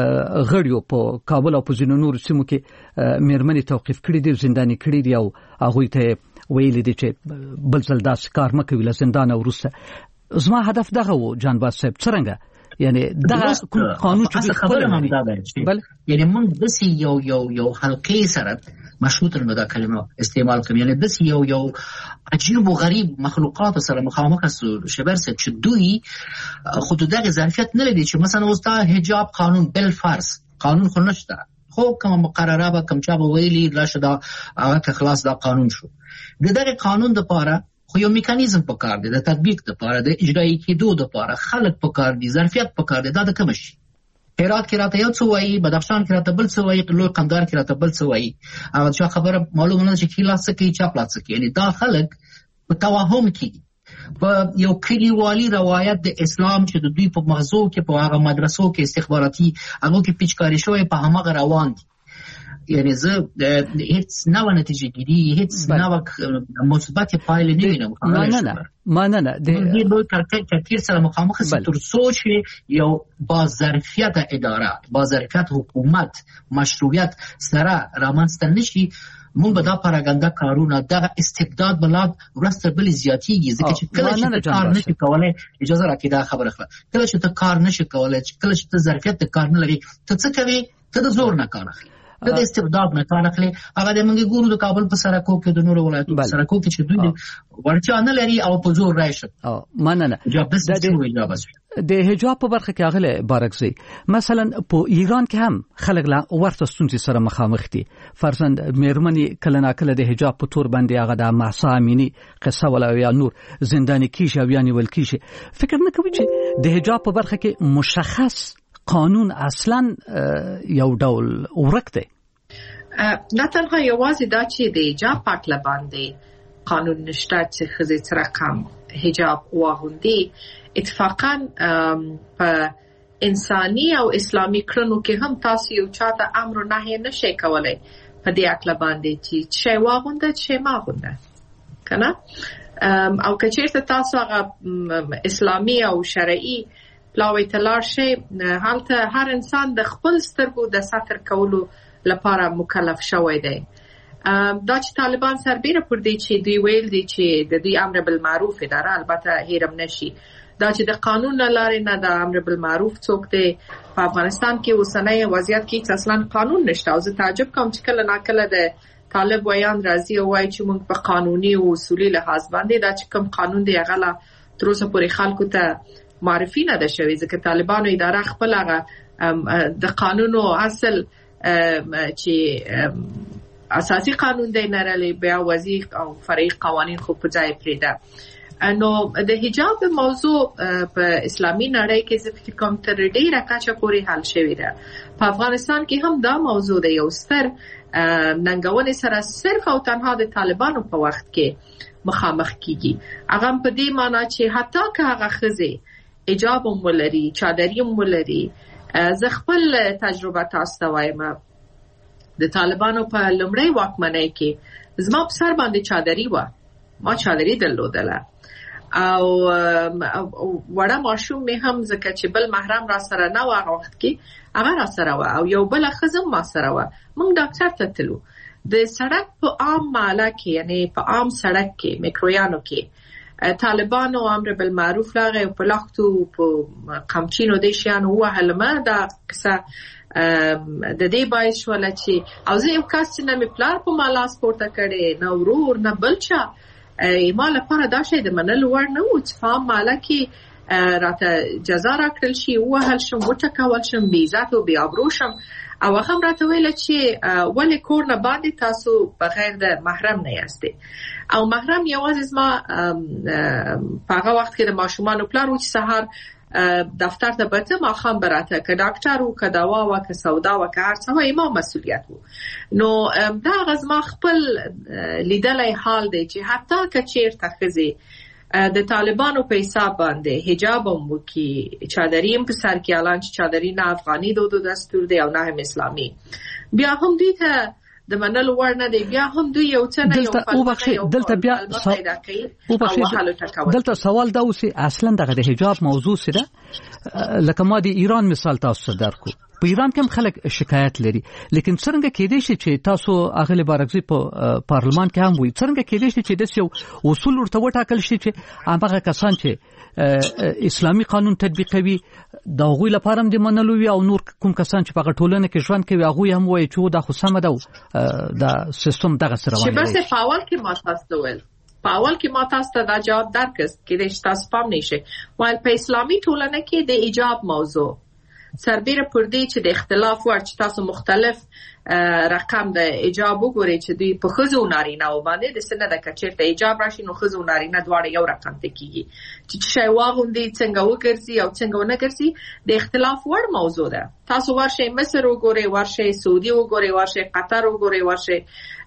غړیو په کابل او په ځینو نورو سیمو کې مېرمنې توقیف کړي دي، زنداني کړي دي او هغوی ته ویلي دي چې بل ځل داسې کار مه کوي له زندانه وروسته. زما هدف دغه و جانباز صاحب څرنګه یعنی دغه قانون چې خبره هم دا ده چې یعنی موږ داسې یو یو یو حلقې سره مشروط نه دا کلمه استعمال کوي، یعنی داسې یو یو عجیب و غریب مخلوقات سره مخامخ سو شبر سره چې دوی خود دغه ظرفیت نه لري چې مثلا اوس دا حجاب قانون بل فرض قانون خو نشته، خو کوم مقرره به کوم چا به ویلي راشه دا هغه خلاص دا قانون شو. دغه قانون د پاره خو یو میکانیزم پکار دی د تطبیق لپاره، د اجرایی کېدو لپاره خلک پکار دي، ظرفیت پکار دی. دا د کوم شي هرات کې راته یو څه وایي، بدخشان کې راته بل څه وایي، لوی قندهار کې راته بل څه وایي. هغه چې خبره معلومه نه چې کله څه کوي چا پلاڅ کوي، یعنی دا خلک په توهم کې په یو کلیوالي روایت د اسلام چې د دوی په مغزو کې په هغه مدرسو کې استخباراتي هغه کې پیچکاري شوی په همغه روان دي. یعنی زه هیڅ نوع نتیجه گیری هیڅ نوع مثبت پایله نمیبینم. نه نه ما نه نه د دې لوی ترکیب سره مخامخ است تر سوچ یو با ظرفیت اداره، با ظرفیت حکومت، مشروعیت سره رامنځته نشي. مونږ به دا پاراګاندا کارونه دغه استبداد بلاد ورسته بل زیاتیږي، ځکه چې کله چې کار نشي کولای اجازه راکړي دا خبره خلا کله چې ته کار نشي کولای، کله چې ته ظرفیت کار نه لري، ته څه کوي؟ ته د زور نه کار اخلي، ته د استبداد نه کار اخلي. هغه د منګي ګورو د کابل په سرکو کې د نورو ولایتونو په سرکو کې چې دوی ورچا نه لري او په زور راشي. او مننه د حجاب په برخه کې هغه بارکزي مثلا په ایران کې هم خلک لا ورته ستونزې سره مخامخ دي. فرزند مېرمنې کله ناکله د حجاب په تور باندې هغه د مهسا امینی قصه ولا یا نور زنداني کیږي او یعنی ول کیږي. فکر نه کوي چې د حجاب په برخه کې مشخص قانون اصلا یو ډول ورک دی؟ نه تنها یوازې دا چې د حجاب پاکله باندې قانون نشته چې ښځې سره کم حجاب واغوندي، اتفاقا په انساني او اسلامي کړنو کې هم تاسو یو چاته امر نه نشئ کولای په دې اکله باندې چې شی واغونده چې ما غونده کنه. او که چیرته تاسو هغه اسلامي او شرعي پلاوی تلار شي، حالته هر انسان د خپل سترګو د ستر کولو لپاره مکلف شوی دی. دا چې طالبان سربیره پر دی چې دوی ویل دي چې د دوی امر بالمعروف اداره البته هیرم نشي، دا چې د قانون نه لارې نه د امر بالمعروف څوک دی. په افغانستان کې اوسنۍ وضعیت کې اصلا قانون نشته او زه تعجب کوم چې کله ناکله د طالب ویان راځي او وایي چې موږ په قانوني او اصولي لحاظ باندې دا چې کوم قانون دی هغه لا تر اوسه پورې خلکو ته معرفي نه ده شوې، ځکه طالبانو اداره خپل هغه د قانونو اصل چې اساسي قانون دی نرالي بیا وضعي او فرعي قوانين خو په ځای پرېده. نو د حجاب موضوع په اسلامي نړۍ کې زه فکر کوم تر ډیره کچه پورې حل شوې ده. په افغانستان کې هم دا موضوع دی یو ستر ننګونې سره صرف او تنها د طالبانو په وخت کې مخامخ کیږي. هغه په دې معنی چې حتی که هغه ښځې حجاب هم ولري، چادري هم ولري. زه خپل تجربه تاسو ته وایم، د طالبانو په لومړۍ واکمنۍ کې زما په سر باندې چادري وه، ما چادري درلودله او وړه ماشوم مې هم ځکه چې بل محرم را سره نه و هغه وخت کې هغه را سره وه او یو بله ښځه ما سره وه. موږ ډاکټر ته تلو د سړک په عام ماله کې، یعنی په عام سړک کې میکرویانو کې طالبانو امر بالمعروف لاغه په لختو په قمچینو د شیانو وهلمه دا قصه د دې باعث شول چې او زه یو کس نه مې پلار په مالا سپورته کړي نه ورور نه بل چا ما لپاره دا شی د منلو وړ نه و چې په مالا کې راته جزا راکړل شي، وهل شم، وټکول شم، بې عزت او بې آبرو شم. او هغه هم راته ویل چې ولې کور نه باندې تاسو بغیر د محرم نه یاستئ. او محرم یوازې زما په هغه وخت کې د ماشومانو پلار و چې سهار دفتر ته بته ماښام به راته که ډاکټر و که دوا و که سودا و که هر څه و ما مسؤلیت و. نو دا هغه زما خپل لیدلی حال دی چې حتی که چېرته ښځې د طالبانو په حساب باندې حجاب هم وکړي، چادري هم په سر کې، الان چې چادري نه افغاني دود و دستور دی او نه هم اسلامي، بیا هم دوی ته د منلو وړ نه دی. بیا هم دوی یو څه نه یو فلسفه دلته بیا پیدا کوي او حل ټکول. دلته سوال دا اوسې اصلا دغه د حجاب موضوع سره لکه ما د ایران مثال تاسو درکو. په ایران کې هم خلک شکایت لري، لیکن څنګه کېدای شي چې تاسو اغلی بارکزي په پارلمان کې هم وي، څنګه کېدای شي چې د یو اصول ورته وټاکل شي چې هغه کسان چې اسلامي قانون تطبیقوي دا غوی لپاره هم د منلو وي او نور کوم کسان چې په ټولنه کې ژوند کوي هغه هم وایي چې دا خو سم ده دا سیستم دغه سره روان دی. چې بس په اول کې ما تاسو ویل په اول کې ما تاسو ته دا جواب درکست کې د تاسو پام نشي، وایي په اسلامي ټولنه کې د حجاب موضوع سربیره پر دې چې د اختلاف ور چې تاسو مختلف رقم د حجاب وګورئ چې دوی په ښځو نارینه و باندې د سنه د کچېرته حجاب راشي نو ښځو نارینه دواړه یو رقم ته کیږي چې شی واغوندي څنګه وګرځي او څنګه ونه ګرځي د اختلاف ور موضوع ده. تاسو ورشئ مصر وګورئ، ورشئ سعودي وګورئ، ورشئ قطر وګورئ، ورشئ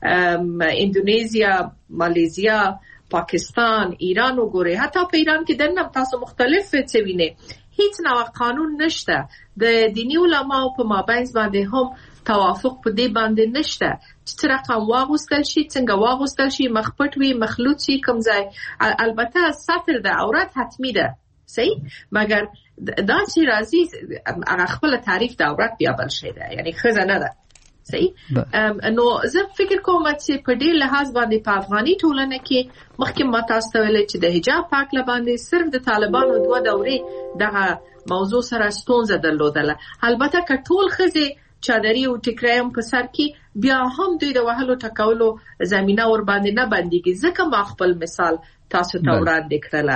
اندونیزیا، مالیزیا، پاکستان، ایران وګورئ. حتی په ایران کې دنه تاسو مختلف څه وینئ، هیڅ نوع قانون نشته. د دینی علماو په مابین باندې هم توافق په دې باندې نشته چې څه رقم واغوستل شي، څنګه واغوستل شي، مخپټ وي، مخلوط شي، کوم ځای. البته ستر د عورت حتمی ده، صحیح، مګر دا چې راځي هغه خپل تعریف د عورت بیا بل شي ده، یعنی ښځه نه ده، صحیح. نو زه فکر کوم چې په دې لحاظ باندې په افغاني ټولنه کې مخکې ما تاسو ته ویل چې د حجاب پاک لباندې صرف د طالبانو دوه دورې دغه موضوع سره ستونزه درلودله. البته که ټول ښځې چادري او ټیکریم په سر کې بیا هم دوی د وهلو ټکولو زمينه ور باندې نه بنديږي. ځکه ما خپل مثال تاسو ته وړاندې کړله.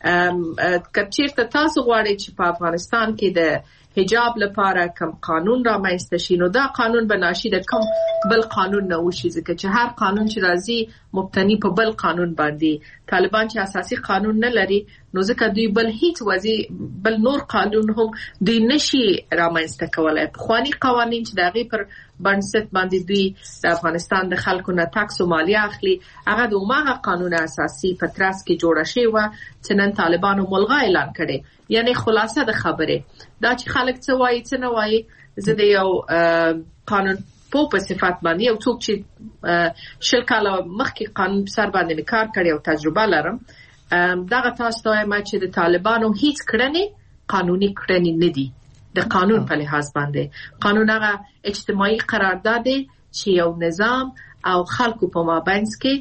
که چیرته تاسو غواړئ چې په افغانستان کې د حجاب لپاره کوم قانون را مېسته شي نو دا قانون بناشي د کوم بل قانون نه وشي، ځکه چې هر قانون چې راځي مبتني په بل قانون باندې. طالبان چې اساسي قانون نه لري نو ځکه دوی بل هیڅ وځي بل نور قانون هم دوی نشي را مېسته کولای. خواني قوانين چې دغه پر بنسټ باندې دوی د افغانستان د خلکو نه ټاکس او مالیه اخلي هغه د عمومي قانون اساسي په تراس کې جوړه شوی و چې نن طالبانو ملغا اعلان کړي. یعنی خلاصه د خبره دا چې خلک څه وایي څه نه وایي، زه د یو قانون په صفات باندې یو څوک چې شل کاله مخکې قانون په سر باندې کار کړی او تجربه لرم، دغه تاسو ته وایم چې د طالبانو هیڅ کړنې قانوني کړنې نه دي د قانون په لحاظ باندې. قانون هغه اجتماعي قرارداد دی چې یو نظام او خلکو په مابین کې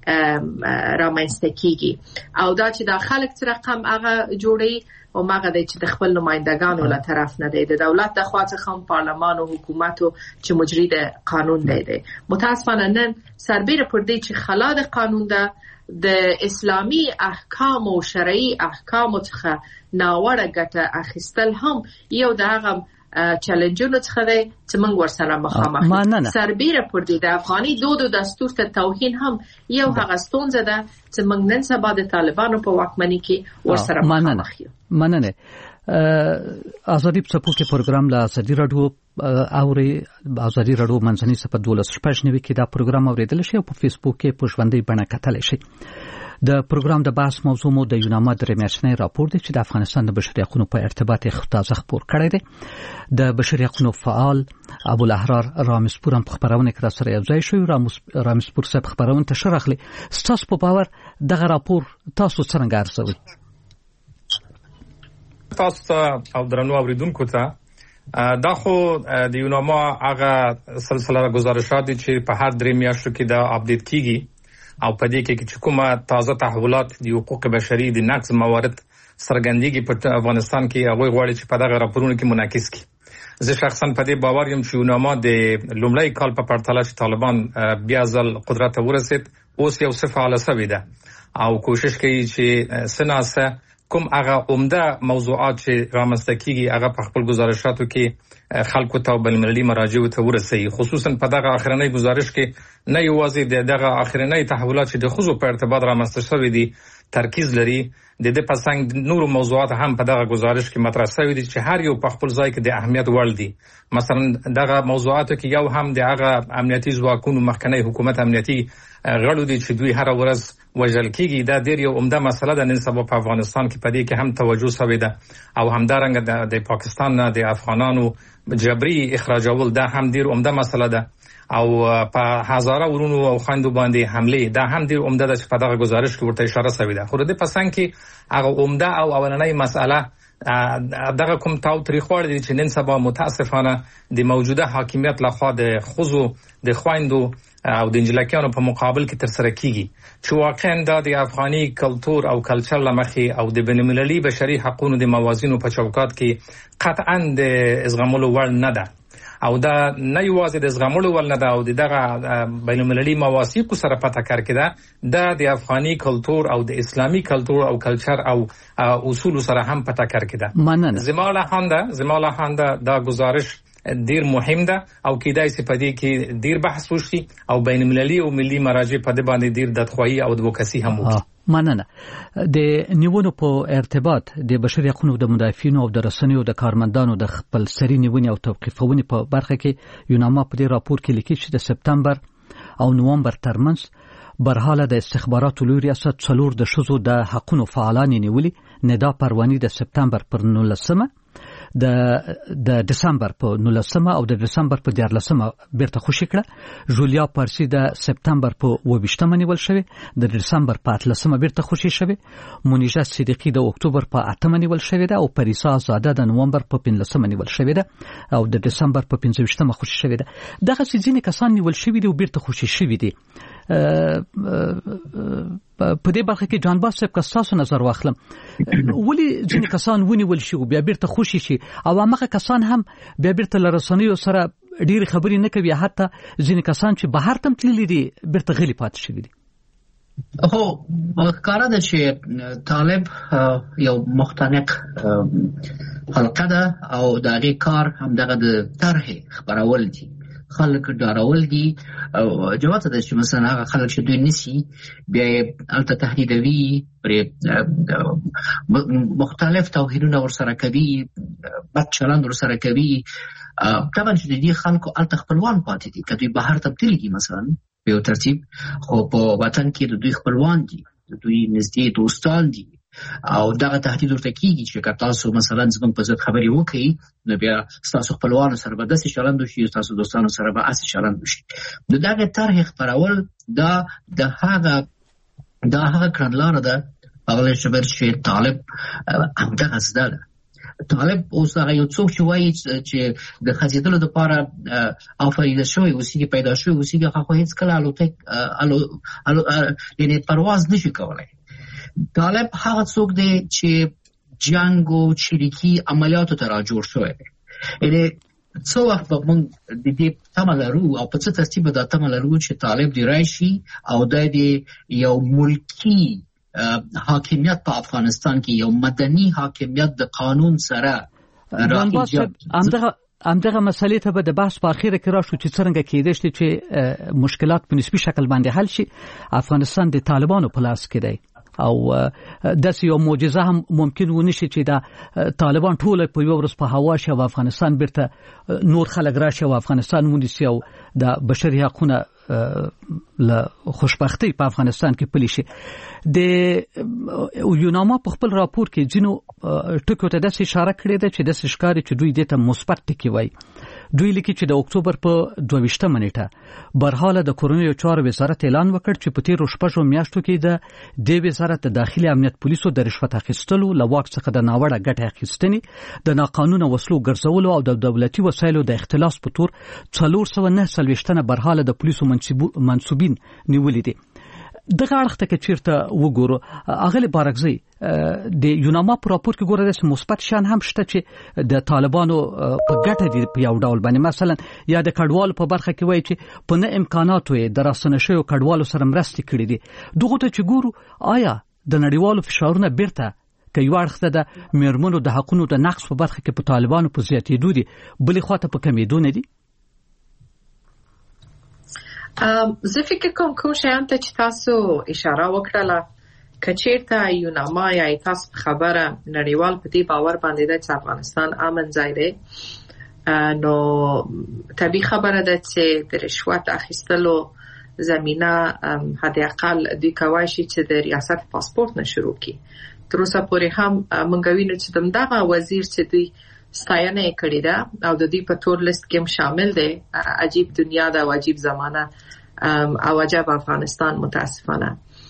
رامنځته کیږي او دا چې د خلک سره رقم هغه جوړي او ماغه د چې د خپل نمائندګانو له طرف نه دی، د دولت د خوا څخه هم پارلمان او حکومت چې مجری د قانون دی دی. متاسفانه نن سربیره پر دې چې خلا د قانون ده د اسلامي احکام او شرعي احکام څخه ناوړه ګټه اخیستل هم یو د هغه چیلنجونو څخه دی چې موږ ورسره مخامخ سربیره پر دې د افغاني دود او دستور ته توهین هم یو هغه ستونزه ده چې موږ نن سبا د طالبانو په واکمنۍ کې ورسره مخامخ یو. مننه. ازادي په پوکي پروګرام لا ازادي رادیو اوري ازادي رادیو منځني صفه دولس شپږ نوي کې دا پروګرام اوریدل شي او په فیسبوک کې په ژوندۍ بڼه کتل شي. د پروګرام د بحث موضوع مو د یوناما د میاشتنۍ راپور دی چې د افغانستان د بشري حقوقو په ارتباط تازه خبر کړی دی. د بشري حقوقو فعال ابو الاحرار رامسپور هم په خبرونه کې سره یو ځای شوی. رامسپور صاحب خبرونه ته شرحلي تاسو په باور دغه راپور تاسو څنګه ارزوي؟ تاسو او درنو اوریدونکو ته دا خو د یوناما هغه سلسله گزارشات دي چې په هر درې میاشتو کې دا اپډیټ کیږي او په دې کې چې کومه تازه تحولات د حقوق بشري د نقض موارد سرګندګي په افغانستان کې هغه غواړي چې په دغه راپورونو کې منعکس کړي. زه شخصا په دې باور یم چې یوناما د لومړی کال په پرتله چې طالبان بیا ځل قدرت ته ورسید اوس یو څه فعال شوی ده او کوشش کوي چې سناسه کوم هغه عمده موضوعات چې رامنځته کیږي هغه په خپل گزارشاتو کې خلکو ته بل ملي مراجعو ته ورسوي، خصوصا په دغه اخرنۍ گزارش کې نه یوازې دغه اخرنۍ تحولات چې د خزو په ارتباط رامنځته شوي دي ترکیز لري، د دې په څنګ نور موضوعات هم په دغه گزارش کې مطرح شوي دي چې هر یو په خپل ځای کې د اهمیت وړ دي. مثلا دغه موضوعاتو کې یو هم د هغه امنیتي ځواکونو مخکنی حکومت امنیتي غړو دي چې دوی هر ورځ وژل کیږي. دا ډېر یو عمده مسله ده نن سبا په افغانستان کې، په دې کې هم توجه شوې ده. او همدارنګه د پاکستان نه د افغانانو جبري اخراجول دا هم ډېر عمده مسله ده. او په هزاره ورونو او خويندو باندې حمله دا هم ډېر عمده ده چې په دغه گزارش کې ورته اشاره شوې ده. خو د پسند کې هغه عمده او اولنۍ مسأله دغه کوم تاو تاریخوړ دي چې نن سبا متاسفانه د موجوده حاکمیت لخوا د خزو د خويندو او د انجلکیانو په مقابل کې تر سره کیږي، چې واقعا دا د افغاني کلچر او کلچر لمخې او د بین‌المللي بشري حقوقو د موازینو په چوکاټ کې قطعا د زغملو وړ نه ده. او دا نه یوازې د زغملو ول نه ده او دغه بین‌المللي مواثیق سره په ټکر کې ده، د افغاني کلچر او د اسلامي کلچر او کلچر او اصول سره هم په ټکر کې ده. مننه. زماله هانده زماله هانده دا گزارش ډیر مهم ده او کېدای شي په دې کې ډیر بحث وشي او بین‌المللي او ملي مراجع په دې باندې ډیر دتخواهي او ادوکاسي هم وکړي. مننه. د نیونو په ارتباط د بشري حقوقو د مدافعینو او د رسنیو د کارمندانو د خپل سری نیونې او توقیفونې په برخه کې یوناما په دې راپور کې لیکي چې د سپتمبر او نومبر ترمنځ برحاله د استخباراتو لوی ریاست څلور د شذو د حقوقو فعالان نیولې. ندا پروانی د سپتمبر پر نولسمه، د د دسمبر په نولسمه او د دسمبر په دیارلسمه بیرته خوشی کړه. جولیا پارسی د سپتمبر په اوویشتمه نیول شوی، د دسمبر په اتلسمه بیرته خوشی شوی. مونیژه صدیقی د اکتوبر په اتمه نیول شوی ده او پریسا زاده د نومبر په پنځلسمه نیول شوی ده او د دسمبر په پنځویشتمه خوشی شوی ده. دغه ځینې کسان نیول شوی دي او بیرته خوشی شوی دي. په دې برخه کې جان باز صاحب کساسو نظر واخلم، ولی ځینې کسان ونیول شي او بیا بیرته خوشی شي او هغه کسان هم بیا بیرته لرسنیو سره ډیر خبرې نه کوي، حتی ځینې کسان چې بهر تم تللی دي بیرته غلي پات شوی دي. هو ښکاره ده چې طالب یو مختنق حلقه ده او د هغې کار همدغه د طرحې خپرول دي، خلک ډارول دي. او جواته ده چې مثلا هغه خلک چې دوی نسی بیا یې هلته تهدیدوي، پرې مختلف توهینونه ورسره کوي، بد چلند ورسره کوي. طبعا چې د دې خلکو هلته خپلوان پاتې دي، که دوی بهر ته تللي دي مثلا په یو ترتیب، خو په وطن کې د دوی خپلوان دي، د دوی نږدې دوستان دي او دغه تهدید ورته کیږي چې که تاسو مثلا زموږ په ضد خبرې وکړئ نو بیا ستاسو خپلوانو سره به داسې چلند وشي، ستاسو دوستانو سره به هسې چلند وشي. نو دغه طرحې خپرول دا د هغه دا هغه کړنلاره ده هغه شبر چې طالب همدغه زده ده. طالب اوس هغه یو څوک چې وایي چې د خزیدلو دپاره آفریده شوی اوسیږي، پیدا شوی اوسیږي، هغه خو هېڅکله الوتک یعنې پرواز نشي کولی. طالب هغه څوک دی چې جنگ او چریکي عملیاتو ته را جوړ شوی دی. یعنې څو وخت به موږ د دې تمه لرو او په څه ترتیب به دا تمه لرو چې طالب دی راشي او دا د یو ملکي حاکمیت په افغانستان کې یو مدني حاکمیت د قانون سره همدغه همدغه مسلې ته به د بحث په اخیره کې راشو چې څنګه کېدای شي چې مشکلات په نسبي شکل باندې حل شي. افغانستان د طالبانو په لاس کې دی او داسې یو معجزه هم ممکن ونشي چې دا طالبان ټول په یو ورځ په هوا شي او افغانستان بیرته نور خلک راشي او افغانستان ونیسي او د بشري حقوقو له خوشبختی په افغانستان کې پلي شي. د یوناما په خپل راپور کې ځینو ټکو ته داسې اشاره کړې ده چې داسې ښکاري چې دوی دې ته مثبت ټکي وایي. دوی لیکي چې د اکتوبر په دوه-ویشتمه نیټه برحاله د کورنیو چارو وزارت اعلان وکړ چې په تیرو شپږو میاشتو کې د دې وزارت د داخلي امنیت پولیسو د رشوت اخیستلو، له واک څخه د ناوړه ګټې اخیستنې، د ناقانونه وسلو ګرځولو او د دولتي وسایلو د اختلاس په تور څلور سوه نهه څلوېښت تنه برحاله د پولیسو منصوبین نیولي دي. دغه اړخ ته که چیرته وګورو اغلی بارکزی د یوناما په راپور کې ګوره داسې مثبت شیان هم شته چې د طالبانو په ګټه دي په یو ډول باندې. مثلا یا د کډوالو په برخه کې وایي چې په نه امکاناتو یې د راستنه شویو کډوالو سره مرستې کړي دي. دغو ته چې ګورو آیا د نړیوالو فشارونه بیرته کې یو اړخ د میرمنو د حقوقو د نقص په برخه کې په طالبانو په زیاتېدو دي بلې خواته په کمیدو نه دي. زه فکر کوم کوم شیان ته چې تاسو اشاره وکړه کچیرته یوناما یا تاسو خبره نړیوال په دې باور باندې ده چې افغانستان امن ځای دی، نو طبیعي خبره ده چې د رشوت اخیستلو زمینه حد اقل دوی کوای شي چې د ریاست پاسپورت نه شروع کړي. تر اوسه پورې هم موږ وینو چې دغه وزیر چې دوی ستاینه یې کړې ده او د دې په تور لیست کې هم شامل دی. عجیب دنیا ده او عجیب زمانه او عجب افغانستان متاسفانه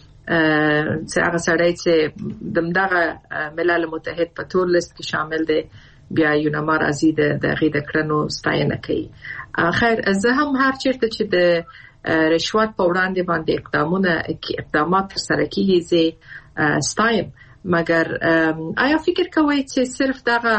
چې هغه سړی چې دغه ملل متحد په تور لیست کې شامل دی بیا یوناما راځي د هغې د کړنو ستاینه کوي. خیر زه هم هر چیرته چې د رشوت په وړاندې باندې اقدامونه اقدامات ترسره کیږي زه ستایم، مګر آیا فکر کوئ چې صرف دغه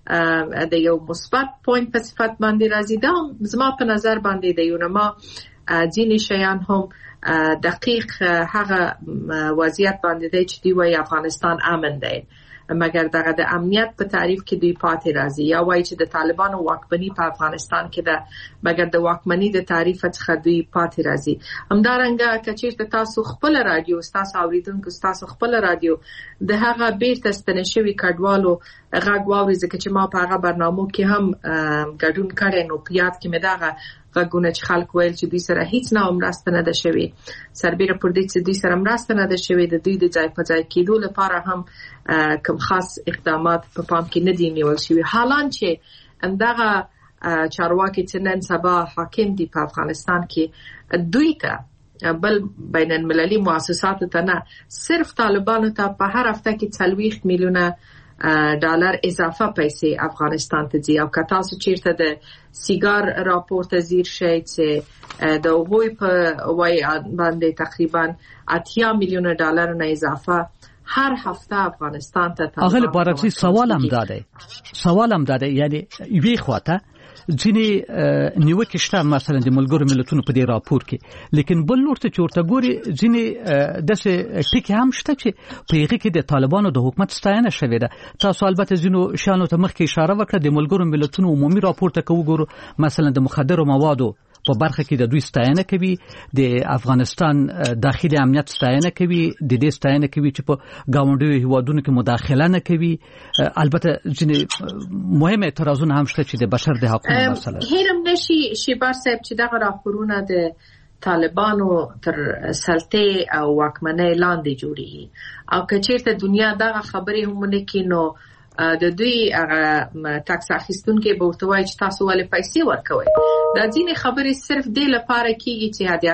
د یو مثبت پوینټ په صفت باندې راځي؟ دا زما په نظر باندې د یوناما ځینې شیان هم دقیق هغه وضعیت باندې دی چې دوی وایي افغانستان امن دی، مګر دغه د امنیت په تعریف کې دوی پاتې راځي یا وایي چې د طالبانو واکمني په افغانستان کې ده، مګر د واکمني د تعریف څخه دوی پاتې راځي. همدارنګه که چېرته تاسو خپل رادیو تاسو اوریدونکو تاسو خپل رادیو د هغه بیرته ستنې شوي کډوالو غږ واورئ، ځکه چې ما په هغه برنامو کې هم ګډون کړی، نو په یاد کې مې دغه غږونه چې خلک ویل چې دوی سره هیڅ نه مرسته نه ده شوې، سربیره پر دې چې دوی سره مرسته نه ده شوې، د دوی د ځای په ځای کېدو لپاره هم کوم خاص اقدامات په پام کې نه دي نیول شوي. حالان چې دغه چارواکي چې نن سبا حاکم دي په افغانستان کې دوی ته بل بین المللي مؤسساتو ته نه، صرف طالبانو ته په هر هفته کې څلوېښت میلیونه ډالر اضافه پیسې افغانستان ته ځي. او که تاسو چیرته د سیګار راپور ته ځیر شئ چې د هغوی په وای باندې تقریبا اتیا میلیونه ډالر نه اضافه هر هفته افغانستان ته ته اغل بارکسی سوال هم داده سوال هم داده یعنی یوې خواته ځینې نیوکې شته مثلا د ملګرو ملتونو په دې راپور کې، لیکن بل لور ته چې ورته ګوري ځینې داسې ټکي هم شته چې په هغې کې د طالبانو د حکومت ستاینه شوې ده. تاسو البته ځینو شیانو ته مخکې اشاره وکړه، د ملګرو ملتونو عمومي راپور ته که وګورو مثلا د مخدرو موادو په برخه کې د دوی ستاینه کوي، د افغانستان داخلي امنیت ستاینه کوي، د دې ستاینه کوي چې په ګاونډیو هیوادونو کې مداخله نه کوي. البته ځینې مهم اعتراضونه هم شته چې د بشر د حقوقو مسله هیرم نشي شیبار صاحب چې دغه راپورونه د طالبانو تر سلطې او واکمنۍ لاندې جوړیږي او که چیرته دنیا دغه خبرې هم نه کوي نو د دوی هغه ټاکس اخیستونکي به ورته وایي چې تاسو ولې پیسې ورکوئ. دا ځینې خبرې صرف دې لپاره کیږي چې حد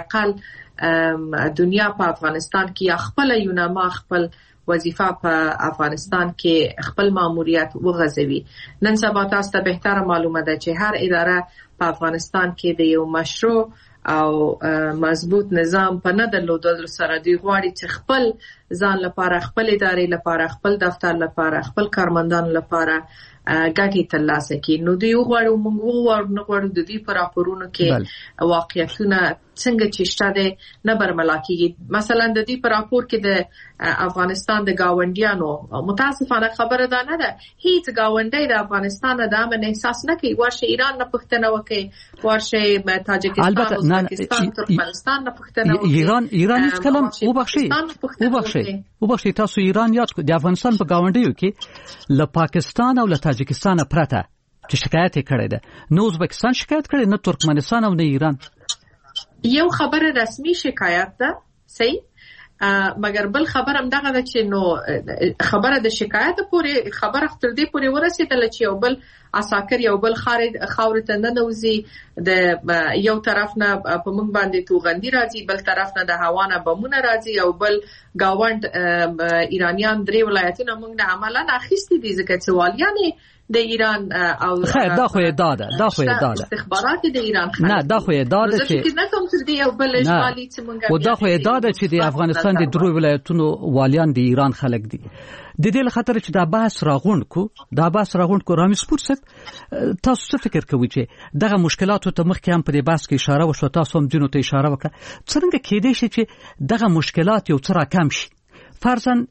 اقل دنیا په افغانستان کې یا خپل یوناما خپل وظیفه په افغانستان کې خپل ماموریت وغځوي. نن سبا تاسو ته بهتره معلومه ده چې هر اداره په افغانستان کې د یو مشروع او مضبوط نظام په نه درلودلو سره دوی غواړي چې خپل ځان لپاره، خپل ادارې لپاره، خپل دفتر لپاره، خپل کارمندانو لپاره ګټې ترلاسه کړي. نو دوی غواړي موږ وغواړو نه غواړو د دوی په راپورونو کې واقعیتونه څنګه چې شته دی نه برملا کېږي. مثلا د دوی په راپور کې د افغانستان د ګاونډیانو متاسفانه خبره دا نه ده، هیڅ ګاونډی د افغانستان د امن احساس نه کوي. ورشه ایران نه پوښتنه وکړي، ورشه تاجکستان، ازبکستان، ترکمنستان نه پوښتنه وکړي. ایران ایران هیڅ کلم وبخښي وبخښي وبخښي تاسو ایران یاد کړئ. د افغانستان په ګاونډیو کې له پاکستان او له تاجکستان پرته چې شکایت یې کړی ده، نو ازبکستان شکایت کړی، نه ترکمنستان او نه ایران. یو خبره رسمي شکایت ده صحیح، مګر بل خبر هم دغه ده چې نو خبره د شکایت پورې خبره تر دې پورې ورسېدله چې یو بل اساکر یو بل خاورې ته ننوځي، د یو طرف نه په موږ باندې توغندي راځي، بل طرف نه د هوا نه بمونه راځي، او بل ګاونډ ایرانیان درې ولایتونه موږ نه عملاً اخیستي دي ځکه چې والیانې د ایران او خیر دا خو یې داده دا خو یې داده استخبارات د ایران خلک نه دا خو یې داده چې نه کوم تر دې یو بل اشغالي چې موږ او دا خو یې داده چې د افغانستان د درو ولایتونو والیان د ایران خلک دي. د دې لخطر چې دا بحث راغونډ کو دا بحث راغونډ کو رامي سپور صاحب تاسو څه فکر کوئ چې دغه مشکلاتو ته مخکې هم په دې بحث کې اشاره وشو، تاسو هم جنو ته اشاره وکړه، څنګه کېدای شي چې دغه مشکلات یو څه راکم شي؟ فرضاً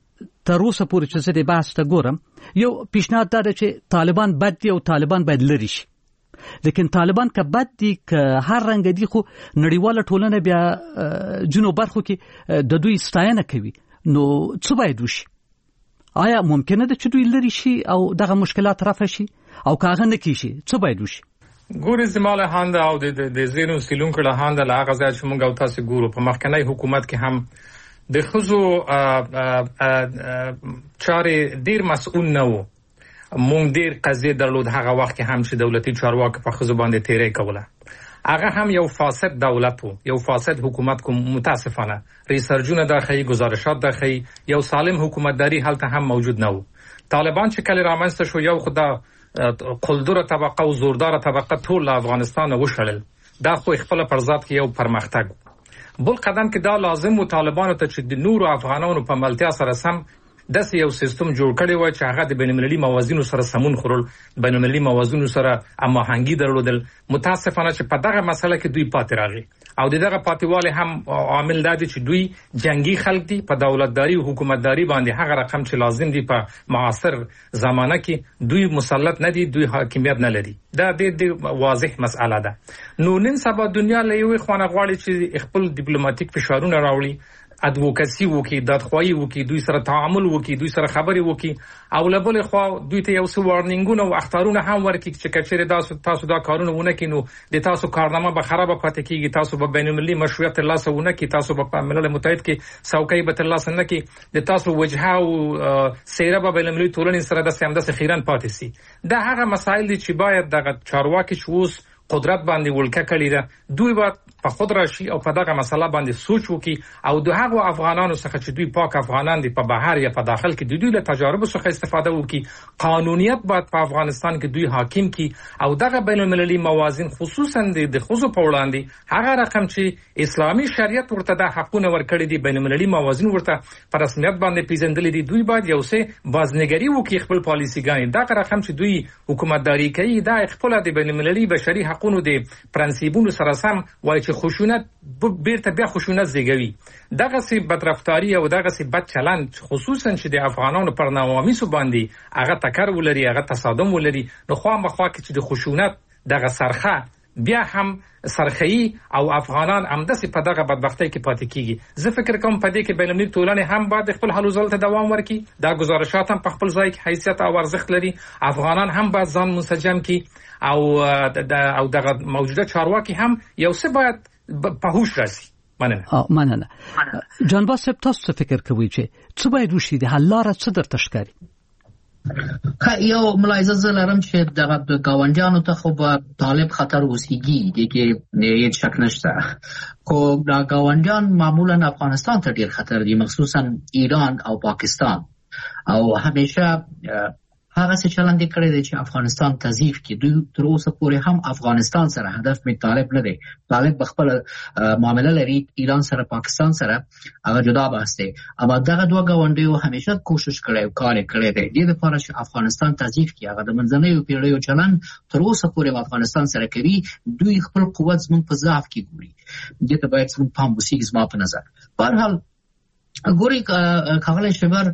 تر اوسه پورې چې زه د بحث ته ګورم یو پیشنهاد دا چې طالبان بد دي او طالبان باید لري شي، لیکن طالبان که بد دي که هر رنګ دي خو نړیواله ټولنه بیا جنو برخو کې د دوی ستاینه کوي، نو څه باید وشي؟ آیا ممکنه ده چې دوی لري شي او دغه مشکلات رفع شي او که هغه نه کیږي څه باید وشي؟ ګورې زما له هانده او د ځینو سیلونکو له هانده له هغه ځای چې موږ او تاسې ګورو په مخکنی حکومت کې هم د ښځو چارې ډېر مسؤل نه وو. موږ ډېر قضیې درلود هغه وخت کې هم چې دولتي چارواکو په ښځو باندې تیری کوله. هغه هم یو فاسد دولت و، یو فاسد حکومت کوم متاسفانه ریسرچونه دا ښیي، گزارشات دا ښیي یو سالم حکومتداري هلته هم موجود نه و. طالبان چې کله رامنځته شو یو خو دا قلدره طبقه او زورداره طبقه ټول افغانستان وشړل، دا خو خپل پر ذات کې یو پرمختګ. بل قدم کې دا لازم و طالبانو ته چې د نورو افغانانو په ملتیا سره سم داسې یو سیستم جوړ کړی وای چې هغه د بین المللي موازینو سره سمون خورل، بین المللي موازینو سره هماهنګي درلودل. متاسفانه چې په دغه مسله کې دوی پاتې راغلي او دغه پاتېواله هم عامل دی چې دوی جنگي خلک دي په دولتداري او حکومتداري باندې هغه رقم چې لازم دي په معاصر زمانه کې دوی مسلط نه دي، دوی حاکمیت نه لري. دا د واضح مسأله ده. نو نن سبا دنیا له یو خوانه غواړي چې خپل ډیپلوماټیک فشارونه راوړي، ادوکاسي وکي، دادخواهی وکي، دوی سره تعامل وکي، دوی سره خبري وکي، او له بل خوا دوی ته یو څه وارنینګونه او اخطارونه هم ورکړي چې کچېره تاسو تاسو دا کارونه ونه کینو د تاسو کارنامه به خراب پاتې کیږي، تاسو به بین المللي مشروعیت ترلاسه ونه کی، تاسو به ملل متحد کې څوکۍ به ترلاسه نه کی، د تاسو وجهه او سیره به بین المللي ټولنې سره د سمدس خیرن پاتې سي. دا هغه مسایل دي چې باید دغه چارواکي شوس قدرت باندې ولکه کړی ده، دوی باید په خود راشي او په دغه مسله باندې سوچ وکړي او د هغو افغانانو څخه چې دوی پاک افغانان دي په بهر یا په داخل کې د دوی له تجارب څخه استفاده وکړي. قانونیت باید په افغانستان کې دوی حاکم کی او دغه بین المللي موازین خصوصا د ښځو په وړاندې هغه رقم چې اسلامي شریعت ورته د حقونه ورکړي دي، بین المللي موازین ورته په رسمیت باندې پیژندل دي، دوی باید یو څه بازنګري وکړي خپل پالیسيګانې. دغه رقم چې دوی حکومتداري کوي دا خپل د بین المللي بشري حقوقو د پرنسيپونو سره سم وایي چې خشونت بیرته بیا خشونت زیږوي. دغه سي بدرفتاری او دغه سي بد چلند خصوصا چې د افغانانو پر نوامیسو باندې هغه تکر ولري، هغه تصادم ولري، نو خامخا کې چې د خشونت دغه سرخه بیا هم سرخی او افغانان همداسې په دغه بدبختی کې پاتې کیږي. زه فکر کوم په دې کې بین المللي ټولنې هم باید خپل هلو ځلو ته دوام ورکړي. دا گزارشات هم په خپل ځای کې حیثیت او ارزښت لري. افغانان هم باید ځان منسجم کړي او او دغه موجوده چارواکي هم یو څه باید په هوش راشي. مننه. مننه. جانباز صاحب تاسو فکر کوئ چې څه باید وشي، د حل لاره څه درته ښکاري؟ یو ملاحظه زه لرم چې دغه ګاونډیانو ته خو به طالب خطر اوسېږي، دې کې هیڅ شک نشته، خو دا ګاونډیان معمولا افغانستان ته ډېر خطر دي، مخصوصا ایران او پاکستان، او همیشه هغه څه چلند کړی دی چې افغانستان تضعیف کړي. دوی تر اوسه پورې هم افغانستان سره هدف می طالب نه دی. طالب بخپل معامله لري ایران سره، پاکستان سره، هغه جدا بحث دی. اما دغه دوه ګاونډیو همیشه کوشش کړی او کار کړی دی د دې لپاره چې افغانستان تضعیف کړي. هغه د منځنیو پیړیو چلند تر اوسه پورې افغانستان سره کوي. دوی خپل قوت زموږ په ضعف کې ګوري. دې ته باید زموږ پام وشي زما په نظر. په هر حال ګوري ښاغلی شبر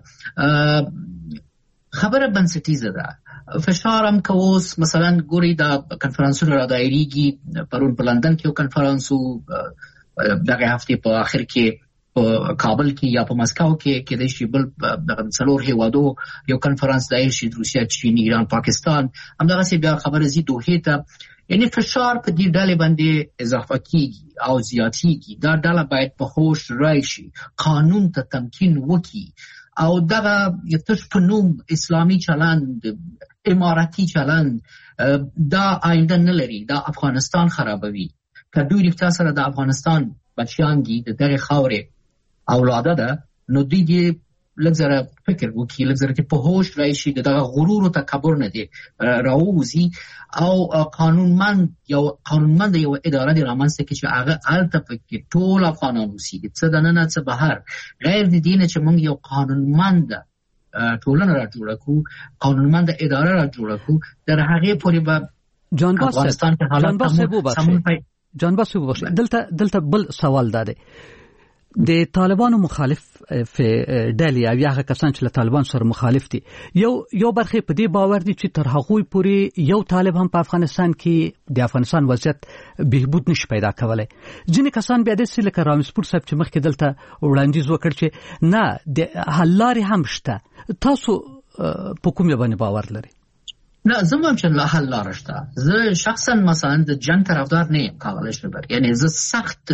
خبره بنسټیزه ده. فشار هم که اوس مثلا ګوري دا کنفرانسونه را دایریږي، پرون په لندن کې یو کنفرانس و، دغه هفتې په آخر کې په کابل کې یا په مسکو کې کېدای شي بل دغه څلور هیوادو یو کنفرانس دایر شي، روسیه، چین، ایران، پاکستان. همدغسې بیا خبره ځي دوحې ته. یعنی فشار په دې ډلې باندې اضافه کیږي او زیاتیږي. دا ډله باید په هوش راشي، قانون ته تمکین وکړي او دغه تش په نوم اسلامي چلند، اماراتي چلند دا آینده نه لري، دا افغانستان خرابوي. که دوی رښتیا سره د افغانستان بچیان دي، د دغه خاورې اولاده ده، نو دوی دې لږ زره فکر وکړي، لږ زره په هوش راشي، د دغه غرور او تکبر نه دي راووځي او قانونمند یو قانونمند یو اداره دې رامنځته کړي چې هغه هلته پکې ټول افغانان اوسېږي، څه دننه څه بهر، غیر د دې نه چې موږ یو قانونمنده ټولنه را جوړه کړو، قانونمنده اداره را جوړه کړو. در هغې پورې به افغانستان کې حالات جانباز صاحب وبخښئ دلته دلته بل سوال دا دی. د طالبانو مخالف ډلې او هغه کسان چې له طالبان سره مخالف دي یو یو برخه په دې باور دي چې تر هغه پورې یو طالب هم په افغانستان کې د افغانستان وضعیت بهبود نشي پیدا کولای. ځینې کسان بیا د سې لکه رامسپور صاحب چې مخکې دلته وړاندیز وکړ چې نه د حل لارې هم شته. تاسو په کومه باندې باور لرئ؟ نه زموږ چې لا حل لار شته. زه شخصا مثلا د جنگ طرفدار نه یم کولای شم، یعنی زه سخت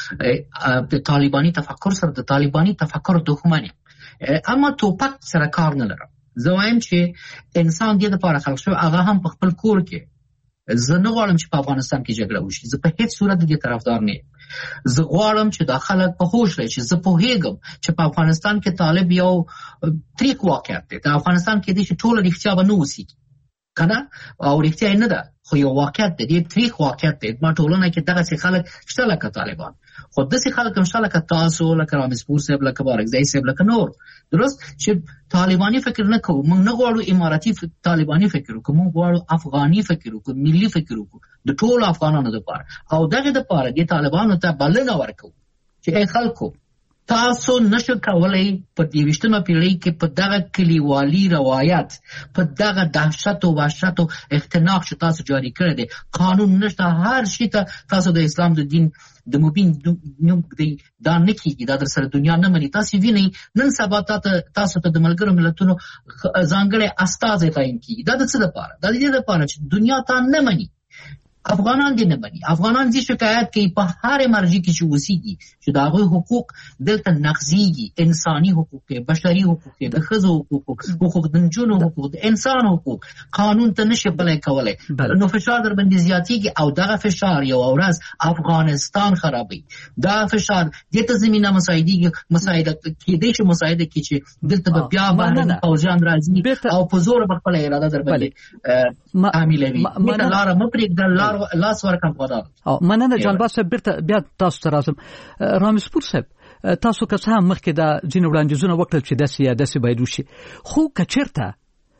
د طالباني تفکر سره د طالباني تفکر دښمن یم، اما توپک سره کار نه لرم. زه وایم چې انسان دې لپاره خلق شو هغه هم په خپل کور کې. زه نه غواړم چې په افغانستان کې جګړه وشي، زه په هیڅ صورت دې طرفدار نه یم. زه غواړم چې دا خلک په هوش لري چې زه پوهیږم چې په افغانستان کې طالب یو تریخ واقعیت دی. د افغانستان کې دې چې ټول رښتیا به نه وسی کنه او رښتیا نه ده، خو یو واقعیت دی، دې تریخ واقعیت دی. ما ټولنه کې دغه څه خلک شته لکه طالبان، خو داسې خلک هم شته لکه تاسو، لکه رامسپور صاحب، لکه بارکزی صاحب، لکه نور. درست چې طالباني فکر نه کوو، موږ نه غواړو اماراتي طالباني فکر وکړو، موږ غواړو افغاني فکر وکړو، ملي فکر وکړو د ټولو افغانانو لپاره. او دغه لپاره د طالبانو ته بلنه ورکوو چې ای خلکو تاسو نشو کولای په دیوشتمه پیړۍ کې په دغه کلیوالي روایت، په دغه دهشت او وحشت او اختناق چې تاسو جاری کړی دی، قانون نشته، هر شي ته تاسو د اسلام د دین د مبین نوم دی دا نه کیږي، دا در سره دنیا نه مني. تاسو وینئ نن سبا تاسو ته د ملګرو ملتونو ځانګړی استازی تعیین کیږي. دا د څه لپاره؟ دا د دې لپاره چې دنیا ته نه مني، افغانان دې نه مني. افغانان دې شکایت کوي په هر مرجع کې چې وسیږي چې د هغوی حقوق دلته نقضیږي، انساني حقوق، بشري حقوق، د ښځو حقوق، حقوق د نجونو حقوق، د انسان حقوق قانون ته نشي بلای کولای. نو فشار در باندې زیاتېږي او دغه فشار یو ورځ افغانستان خرابوي. دا فشار دې ته زمینه مساعدېږي مساعده کېدای شي مساعده کې چې دلته به بیا باندې پوځیان راځي او په زور به خپله اراده در باندې تعمیلوي. دې لاره مه پرېږده، لار لاس ورکم غواړم. او مننه جانباز صاحب، بیرته بیا تاسو ته راځم. رامسپور صاحب، تاسو که څه هم مخکې دا ځینې وړاندیزونه وکړل چې داسې یا داسې باید وشي، خو که چېرته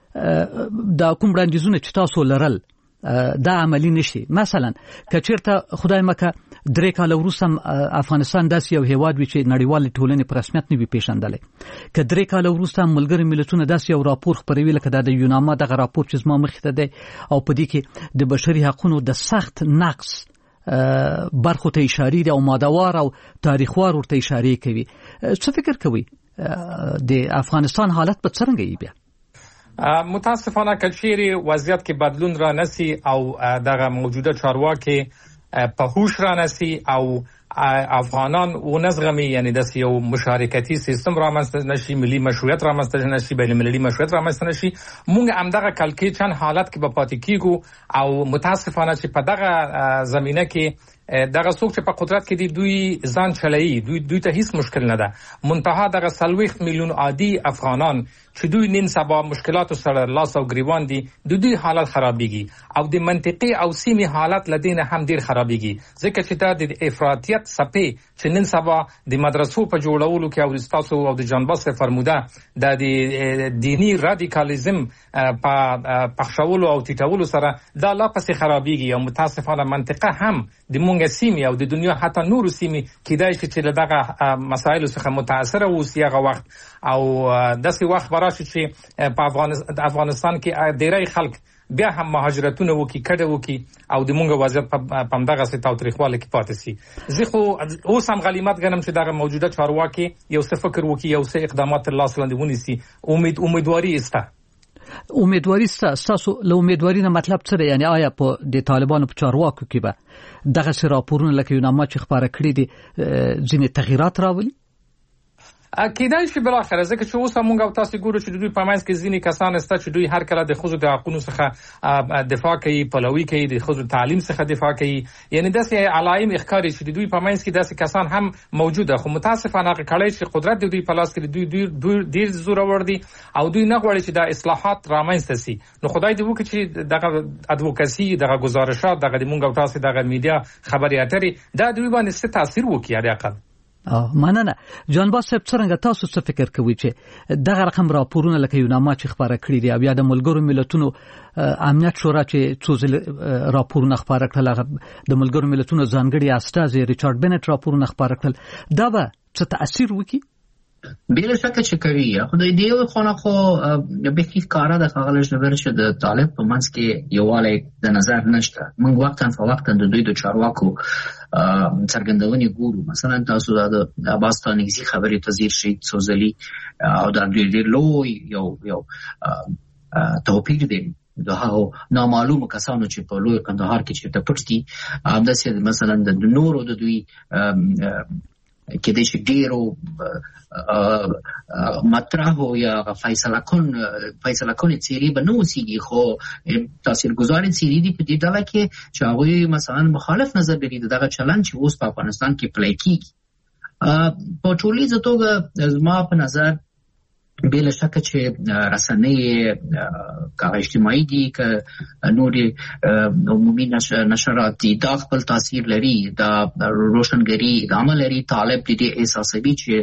دا کوم وړاندیزونه چې تاسو لرل دا عملی نشي، مثلا که چېرته خدای مکه درې کاله وروسته افغانستان داسې یو هیواد وي چې نړیوالې ټولنې په رسمیت نه وي پیژندلی، که درې کاله وروسته ملګري ملتونه داسې یو راپور خپروي لکه دا د یوناما دغه راپور چې زما مخې ته دی او په دې کې د بشري حقونو د سخت نقص برخو ته اشارې دي او مادهوار او تاریخوار ورته اشارې کوي. څه فکر کوي د افغانستان حالت به څرنګه وي بیا؟ متاسفانه که چیرې وضعیت کې بدلون را نسی او دغه موجوده چارواکي په هوش را نسی او افغانان و نزغمی، یعنی داسې یو مشارکتي سیستم رامنځته نشي، ملي مشروعیت رامنځته نشي، بین المللي مشروعیت رامنځته نشي، مونږ همدغه کلکېچن حالت کې به پاتې کیږو. او متاسفانه چې په دغه زمینه کې دغه څوک چې په قدرت کې دي دوی ځان چلایي، دوی دوی ته هیڅ مشکل نه ده. منتها دغه څلوېښت میلیون عادي افغانان چې دوی نن سبا مشکلاتو سره لاس او ګریوان دي، د دوی حالت خرابېږي او د منطقي او سیمې حالت لدینه هم ډیر خرابېږي، ځکه چې دا د افراطیت څپې چې نن سبا د مدرسو په جوړولو کې او رستاسو او د جانباس فرموده د دینی رادیکالیزم په پخښولو او ټیټولو سره دا لا پسې خرابېږي. او متاسفانه منطقه هم د مونږ سیمې او د دنیا حتی نورو سیمې کېدای شي چې له دغه مسایلو څخه متاثره اوسي هغه وخت، او داسې وخت به راشي چې په افغانستان کې ډېری خلک بیا هم مهاجرتونه وکړي، کډه وکړي او د مونږ وضعیت په همدغسې تاوتریخوالي کې پاتې سي. زه خو اوس هم غلیمت ګڼم چې دغه موجوده چارواکي یو څه فکر وکړي، یو څه اقدامات لاس لاندې ونیسي. امید امیدواري سته. امیدواري سته. ستاسو له امیدواري نه مطلب څه دی؟ یعنی آیا په د طالبانو په چارواکو کې به دغسې راپورونه لکه یوناما چې خپاره کړي دي ځینې تغییرات راولي؟ کېدای شي بالاخره، ځکه چې اوس موږ او تاسو ګورو چې دوی په منځ کې ځینې کسان شته چې دوی هر کله د ښځو د حقونو څخه دفاع کوي، پلوي کوي، د ښځو تعلیم څخه دفاع کوي، یعنی داسې علایم ښکاري چې دوی په منځ کې داسې کسان هم موجوده. خو متاسفانه هغه کړی چې قدرت د دوی په لاس کې دوی دوی ډېر زورور دي او دوی نه غواړي چې دا اصلاحات رامنځته سي. نو خدای دې وکړي چې دغه ادوکاسي، دغه گزارشات، دغه د موږ او تاسو دغه میډیا خبري اترې دا دوی باندې څه تاثیر وکړي حداقل. مننه. جانباز صاحب، څرنګه تاسو څه فکر کوئ چې دغه رقم راپورونه لکه یوناما چې خپاره کړي دي او یا د ملګرو ملتونو امنیت شورا چې څو ځله راپورونه خپاره کړل، د ملګرو ملتونو ځانګړي استازي ریچارډ بنټ راپورونه خپاره کړل، دا به څه تاثیر وکړي؟ بلا شک چې کوي. خو د دې خو خو به کې کار د خغل شبر چې د طالب په منځ کې یواله د نظر نشته. موږ وختن په وختن د دوی د چارواکو څرګندونې ګورو. مثلا تاسو د عباس تانیزي خبرې تذیر شي سوزلي او د دې لوی یو یو توپیر دی د هغو نامعلومو کسانو چې په لوی کندهار کې چې ته پټ دي. همداسې مثلا د نورو د دوی کې د چې ډیرو مطرحو یا فیصله کن فیصله کن څیرې به نه اوسېږي، خو تاثیرګذارې څیرې دي په دې ډله کې چې هغوی مثلا مخالف نظر لري د دغه چلند چې اوس په افغانستان کې پلی کېږي. په ټولیزه توګه زما په نظر بلا شک چې رسنۍ که اجتماعي دي که نورې عمومي نشرات دي دا خپل تاثیر لري، دا روشنګري ادامه لري. طالب د دې احساسوي چې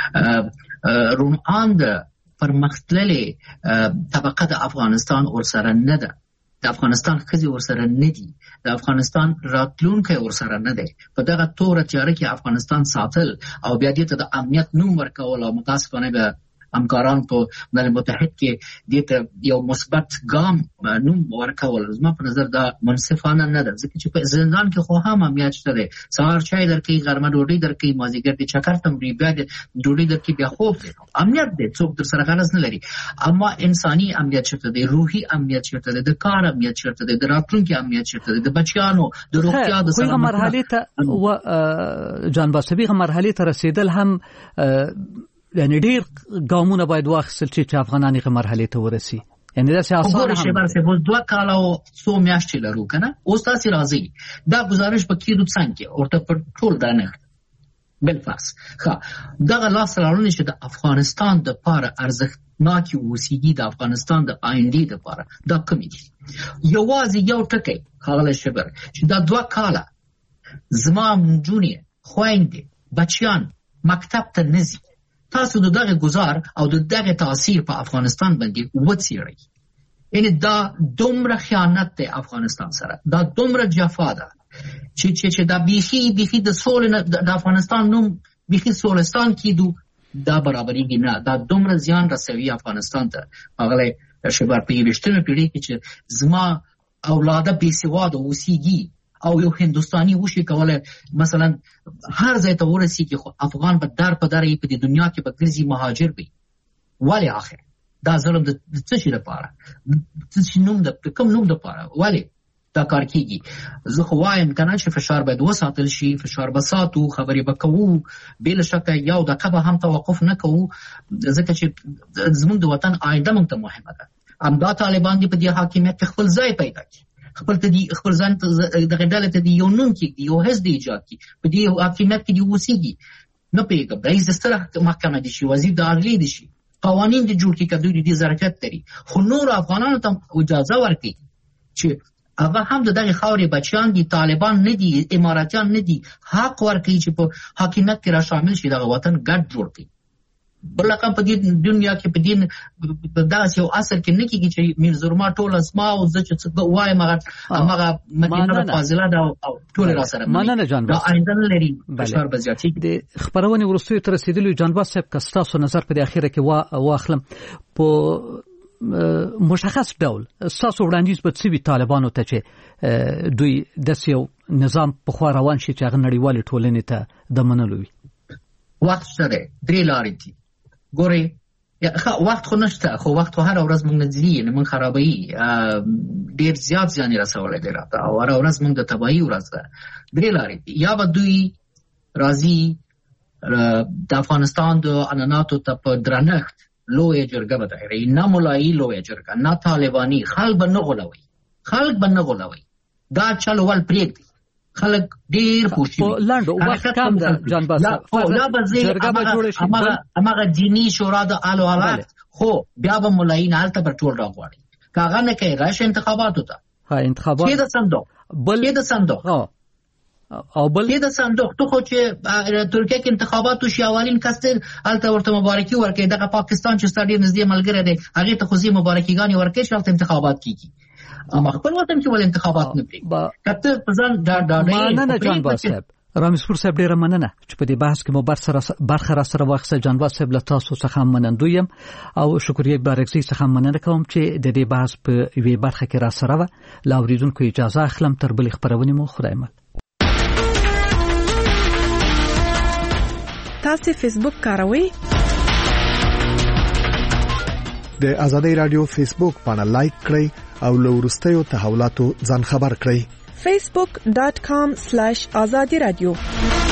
روڼاند پرمختللې طبقه د افغانستان ورسره نه ده، د افغانستان ښځې ورسره نه دي، د افغانستان راتلونکی ورسره نه دی. په دغه توره تیاره کې افغانستان ساتل او بیا دې ته د امنیت نوم ورکول او متاسفانه به همکاران په ملل متحد کې دې ته یو مثبت ګام نوم ورکول زما په نظر دا منصفانه نه ده، ځکه چې په زندان کې خو هم امنیت شته دی. سهار چای درکوي، غرمه ډوډۍ درکوي، مازدیګر د چکر ته مري، بیا د ډوډۍ درکوي، بیا خوب دی. امنیت دی، څوک در سره غرض نه لري. اما انساني امنیت چیرته دی، روحي امنیت چیرته دی، د کار امنیت چیرته دی، د راتلونکي امنیت چیرته دی، د بچیانو د روغتیا د سلامتیا مرحله ته و جان باسبیغه مرحله ته رسیدل هم یعنی ډیر ګامونه باید واخیستل چې افغانان یې مرحله ته ورسي. یعنی دا سیاست هم شبرسه بوز دوه کال او څو میاشتې لرو کنه. اوس تاسو راځي دا گزارش په کېدو څنګه ورته په ټول دانه بلفاس ښه دغه لاس راوړنه چې د افغانستان د پاره ارزښتناکي اوسېږي، د افغانستان د آینده لپاره دا کومې دي. یوازې یو ټکی خاله شبر چې دا دوه کاله زما مونږونی خويندې بچیان مکتب ته نزي، تاسو د دغه گزار او د دغه تاثیر په افغانستان باندې وڅېړئ. یعنی دا دومره خیانت دی افغانستان سره، دا دومره جفا ده چې چې چې دا بیخي بیخي د سولې د افغانستان نوم بیخي سولستان کېدو دا برابرېږي نه. دا دومره زیان رسوي افغانستان ته. هغه شبر په یویشتمه پیړۍ کې چې زما اولاده بېسواده اوسېږي او یو هندوستاني وشي کوله مثلا هر ځای ته ورسېږي، خو افغان به در په در یې په دې دنیا کې به ګرځي مهاجر وي. ولې آخر دا ظلم د څه شي لپاره، څه شي نوم د کوم نوم لپاره ولې دا کار کېږي؟ زه خو وایم کنه چې فشار باید وساتل شي، فشار به ساتو، خبرې به کوو، بې له شکه یو دقیقه به هم توقف نه کوو، ځکه چې زموږ د وطن آینده موږ ته مهمه ده. همدا طالبان دې په دې حاکمیت کې خپل ځای پیدا کړي، خپل ته دی خپل ځان دغه ډلې ته دی یو نوم کې یو حزب ایجاد کړي، په دې حاکمیت کې دی اوسېږي. نه پیږم رئیس ستره محکمه دي شي، وزیر د عدلیې دي شي، قوانین دي جوړ کړي، کدوې دي ظرفیت لري، خو نور افغانانو ته اجازه ورکړي چې هغه هم د دغه خاورې بچیان دي، طالبان نه دي، اماراتیان نه دي، حق ورکړي چې په حاکمیت کې را شامل شي، دغه وطن ګډ جوړ کړي. بل رقم په دې دنیا کې په دې داسې یو اثر کې نه کېږي چې میرزرما ټول اسما او زه چې څه وایم هغه هغه مدینه فاضله ده او ټول را سره مننه جان باس آینده لري. بشار بزیاتی د خبرونه ورستوي تر رسیدلو جان باس صاحب کستاسو نظر په اخیره کې وا واخلم په مشخص ډول تاسو وړاندیز به څه وی طالبانو ته چې دوی د یو نظام په خوا روان شي چې هغه نړیوال ټولنې ته د منلو وي. وخت سره درې لارې دي ګوري، وخت خو نشته، خو وخت هر ورځ موږ نه ځي نه موږ خرابوي، ډیر زیات ځان رسولای دی راته او هر ورځ موږ د تباہي ورځ ده. درې لارې دي، یا به دوی راځي د افغانستان د عنعناتو ته په درنښت لویه جرګه به دایره، نه مولایي لویه جرګه، نه طالباني، خلک به نه غولوي، خلک به نه غولوي، دا چل ول پرېږدي، خلک ډیر خوشي په لاندو وخت کم ده جان باس لا به جرګه به جوړ شي، هغه دینی شورا د اعلی حالات، خو بیا به مولایي نه الته پر ټول راغواړي، کاغه نه کوي راشه انتخاباتو ته. ها انتخابات کې د صندوق بل د صندوق او بل کې د صندوق ته خو چې ترکیه کې انتخاباتو شي اولین کستر الته ورته مبارکي ورکړي، دغه پاکستان چې ستاسو نږدې ملګری دی هغه ته خو زی مبارکیګانی ورکړي چې الته انتخابات کیږي. اما خپل وطن کې ول انتخابات نه پری کته ځان دا دا نه نه جان باس صاحب رامسپور صاحب ډیره مننه چې په دې بحث کې مو برخه را سره واخیسته. جانواز صاحب له تاسو څخه منندوی یم او شکریه بارکزي څخه مننه کوم چې د دې بحث په یوې برخه کې را سره و. لا اوریدونکو اجازه اخلم تر بلې خبرونې مو خدای مل. تاسو فیسبوک کاروئ؟ د آزادۍ رادیو فیسبوک باندې لایک کړئ او له وروستیو تحولاتو ځان خبر کړئ. facebook dot com slash azadi radio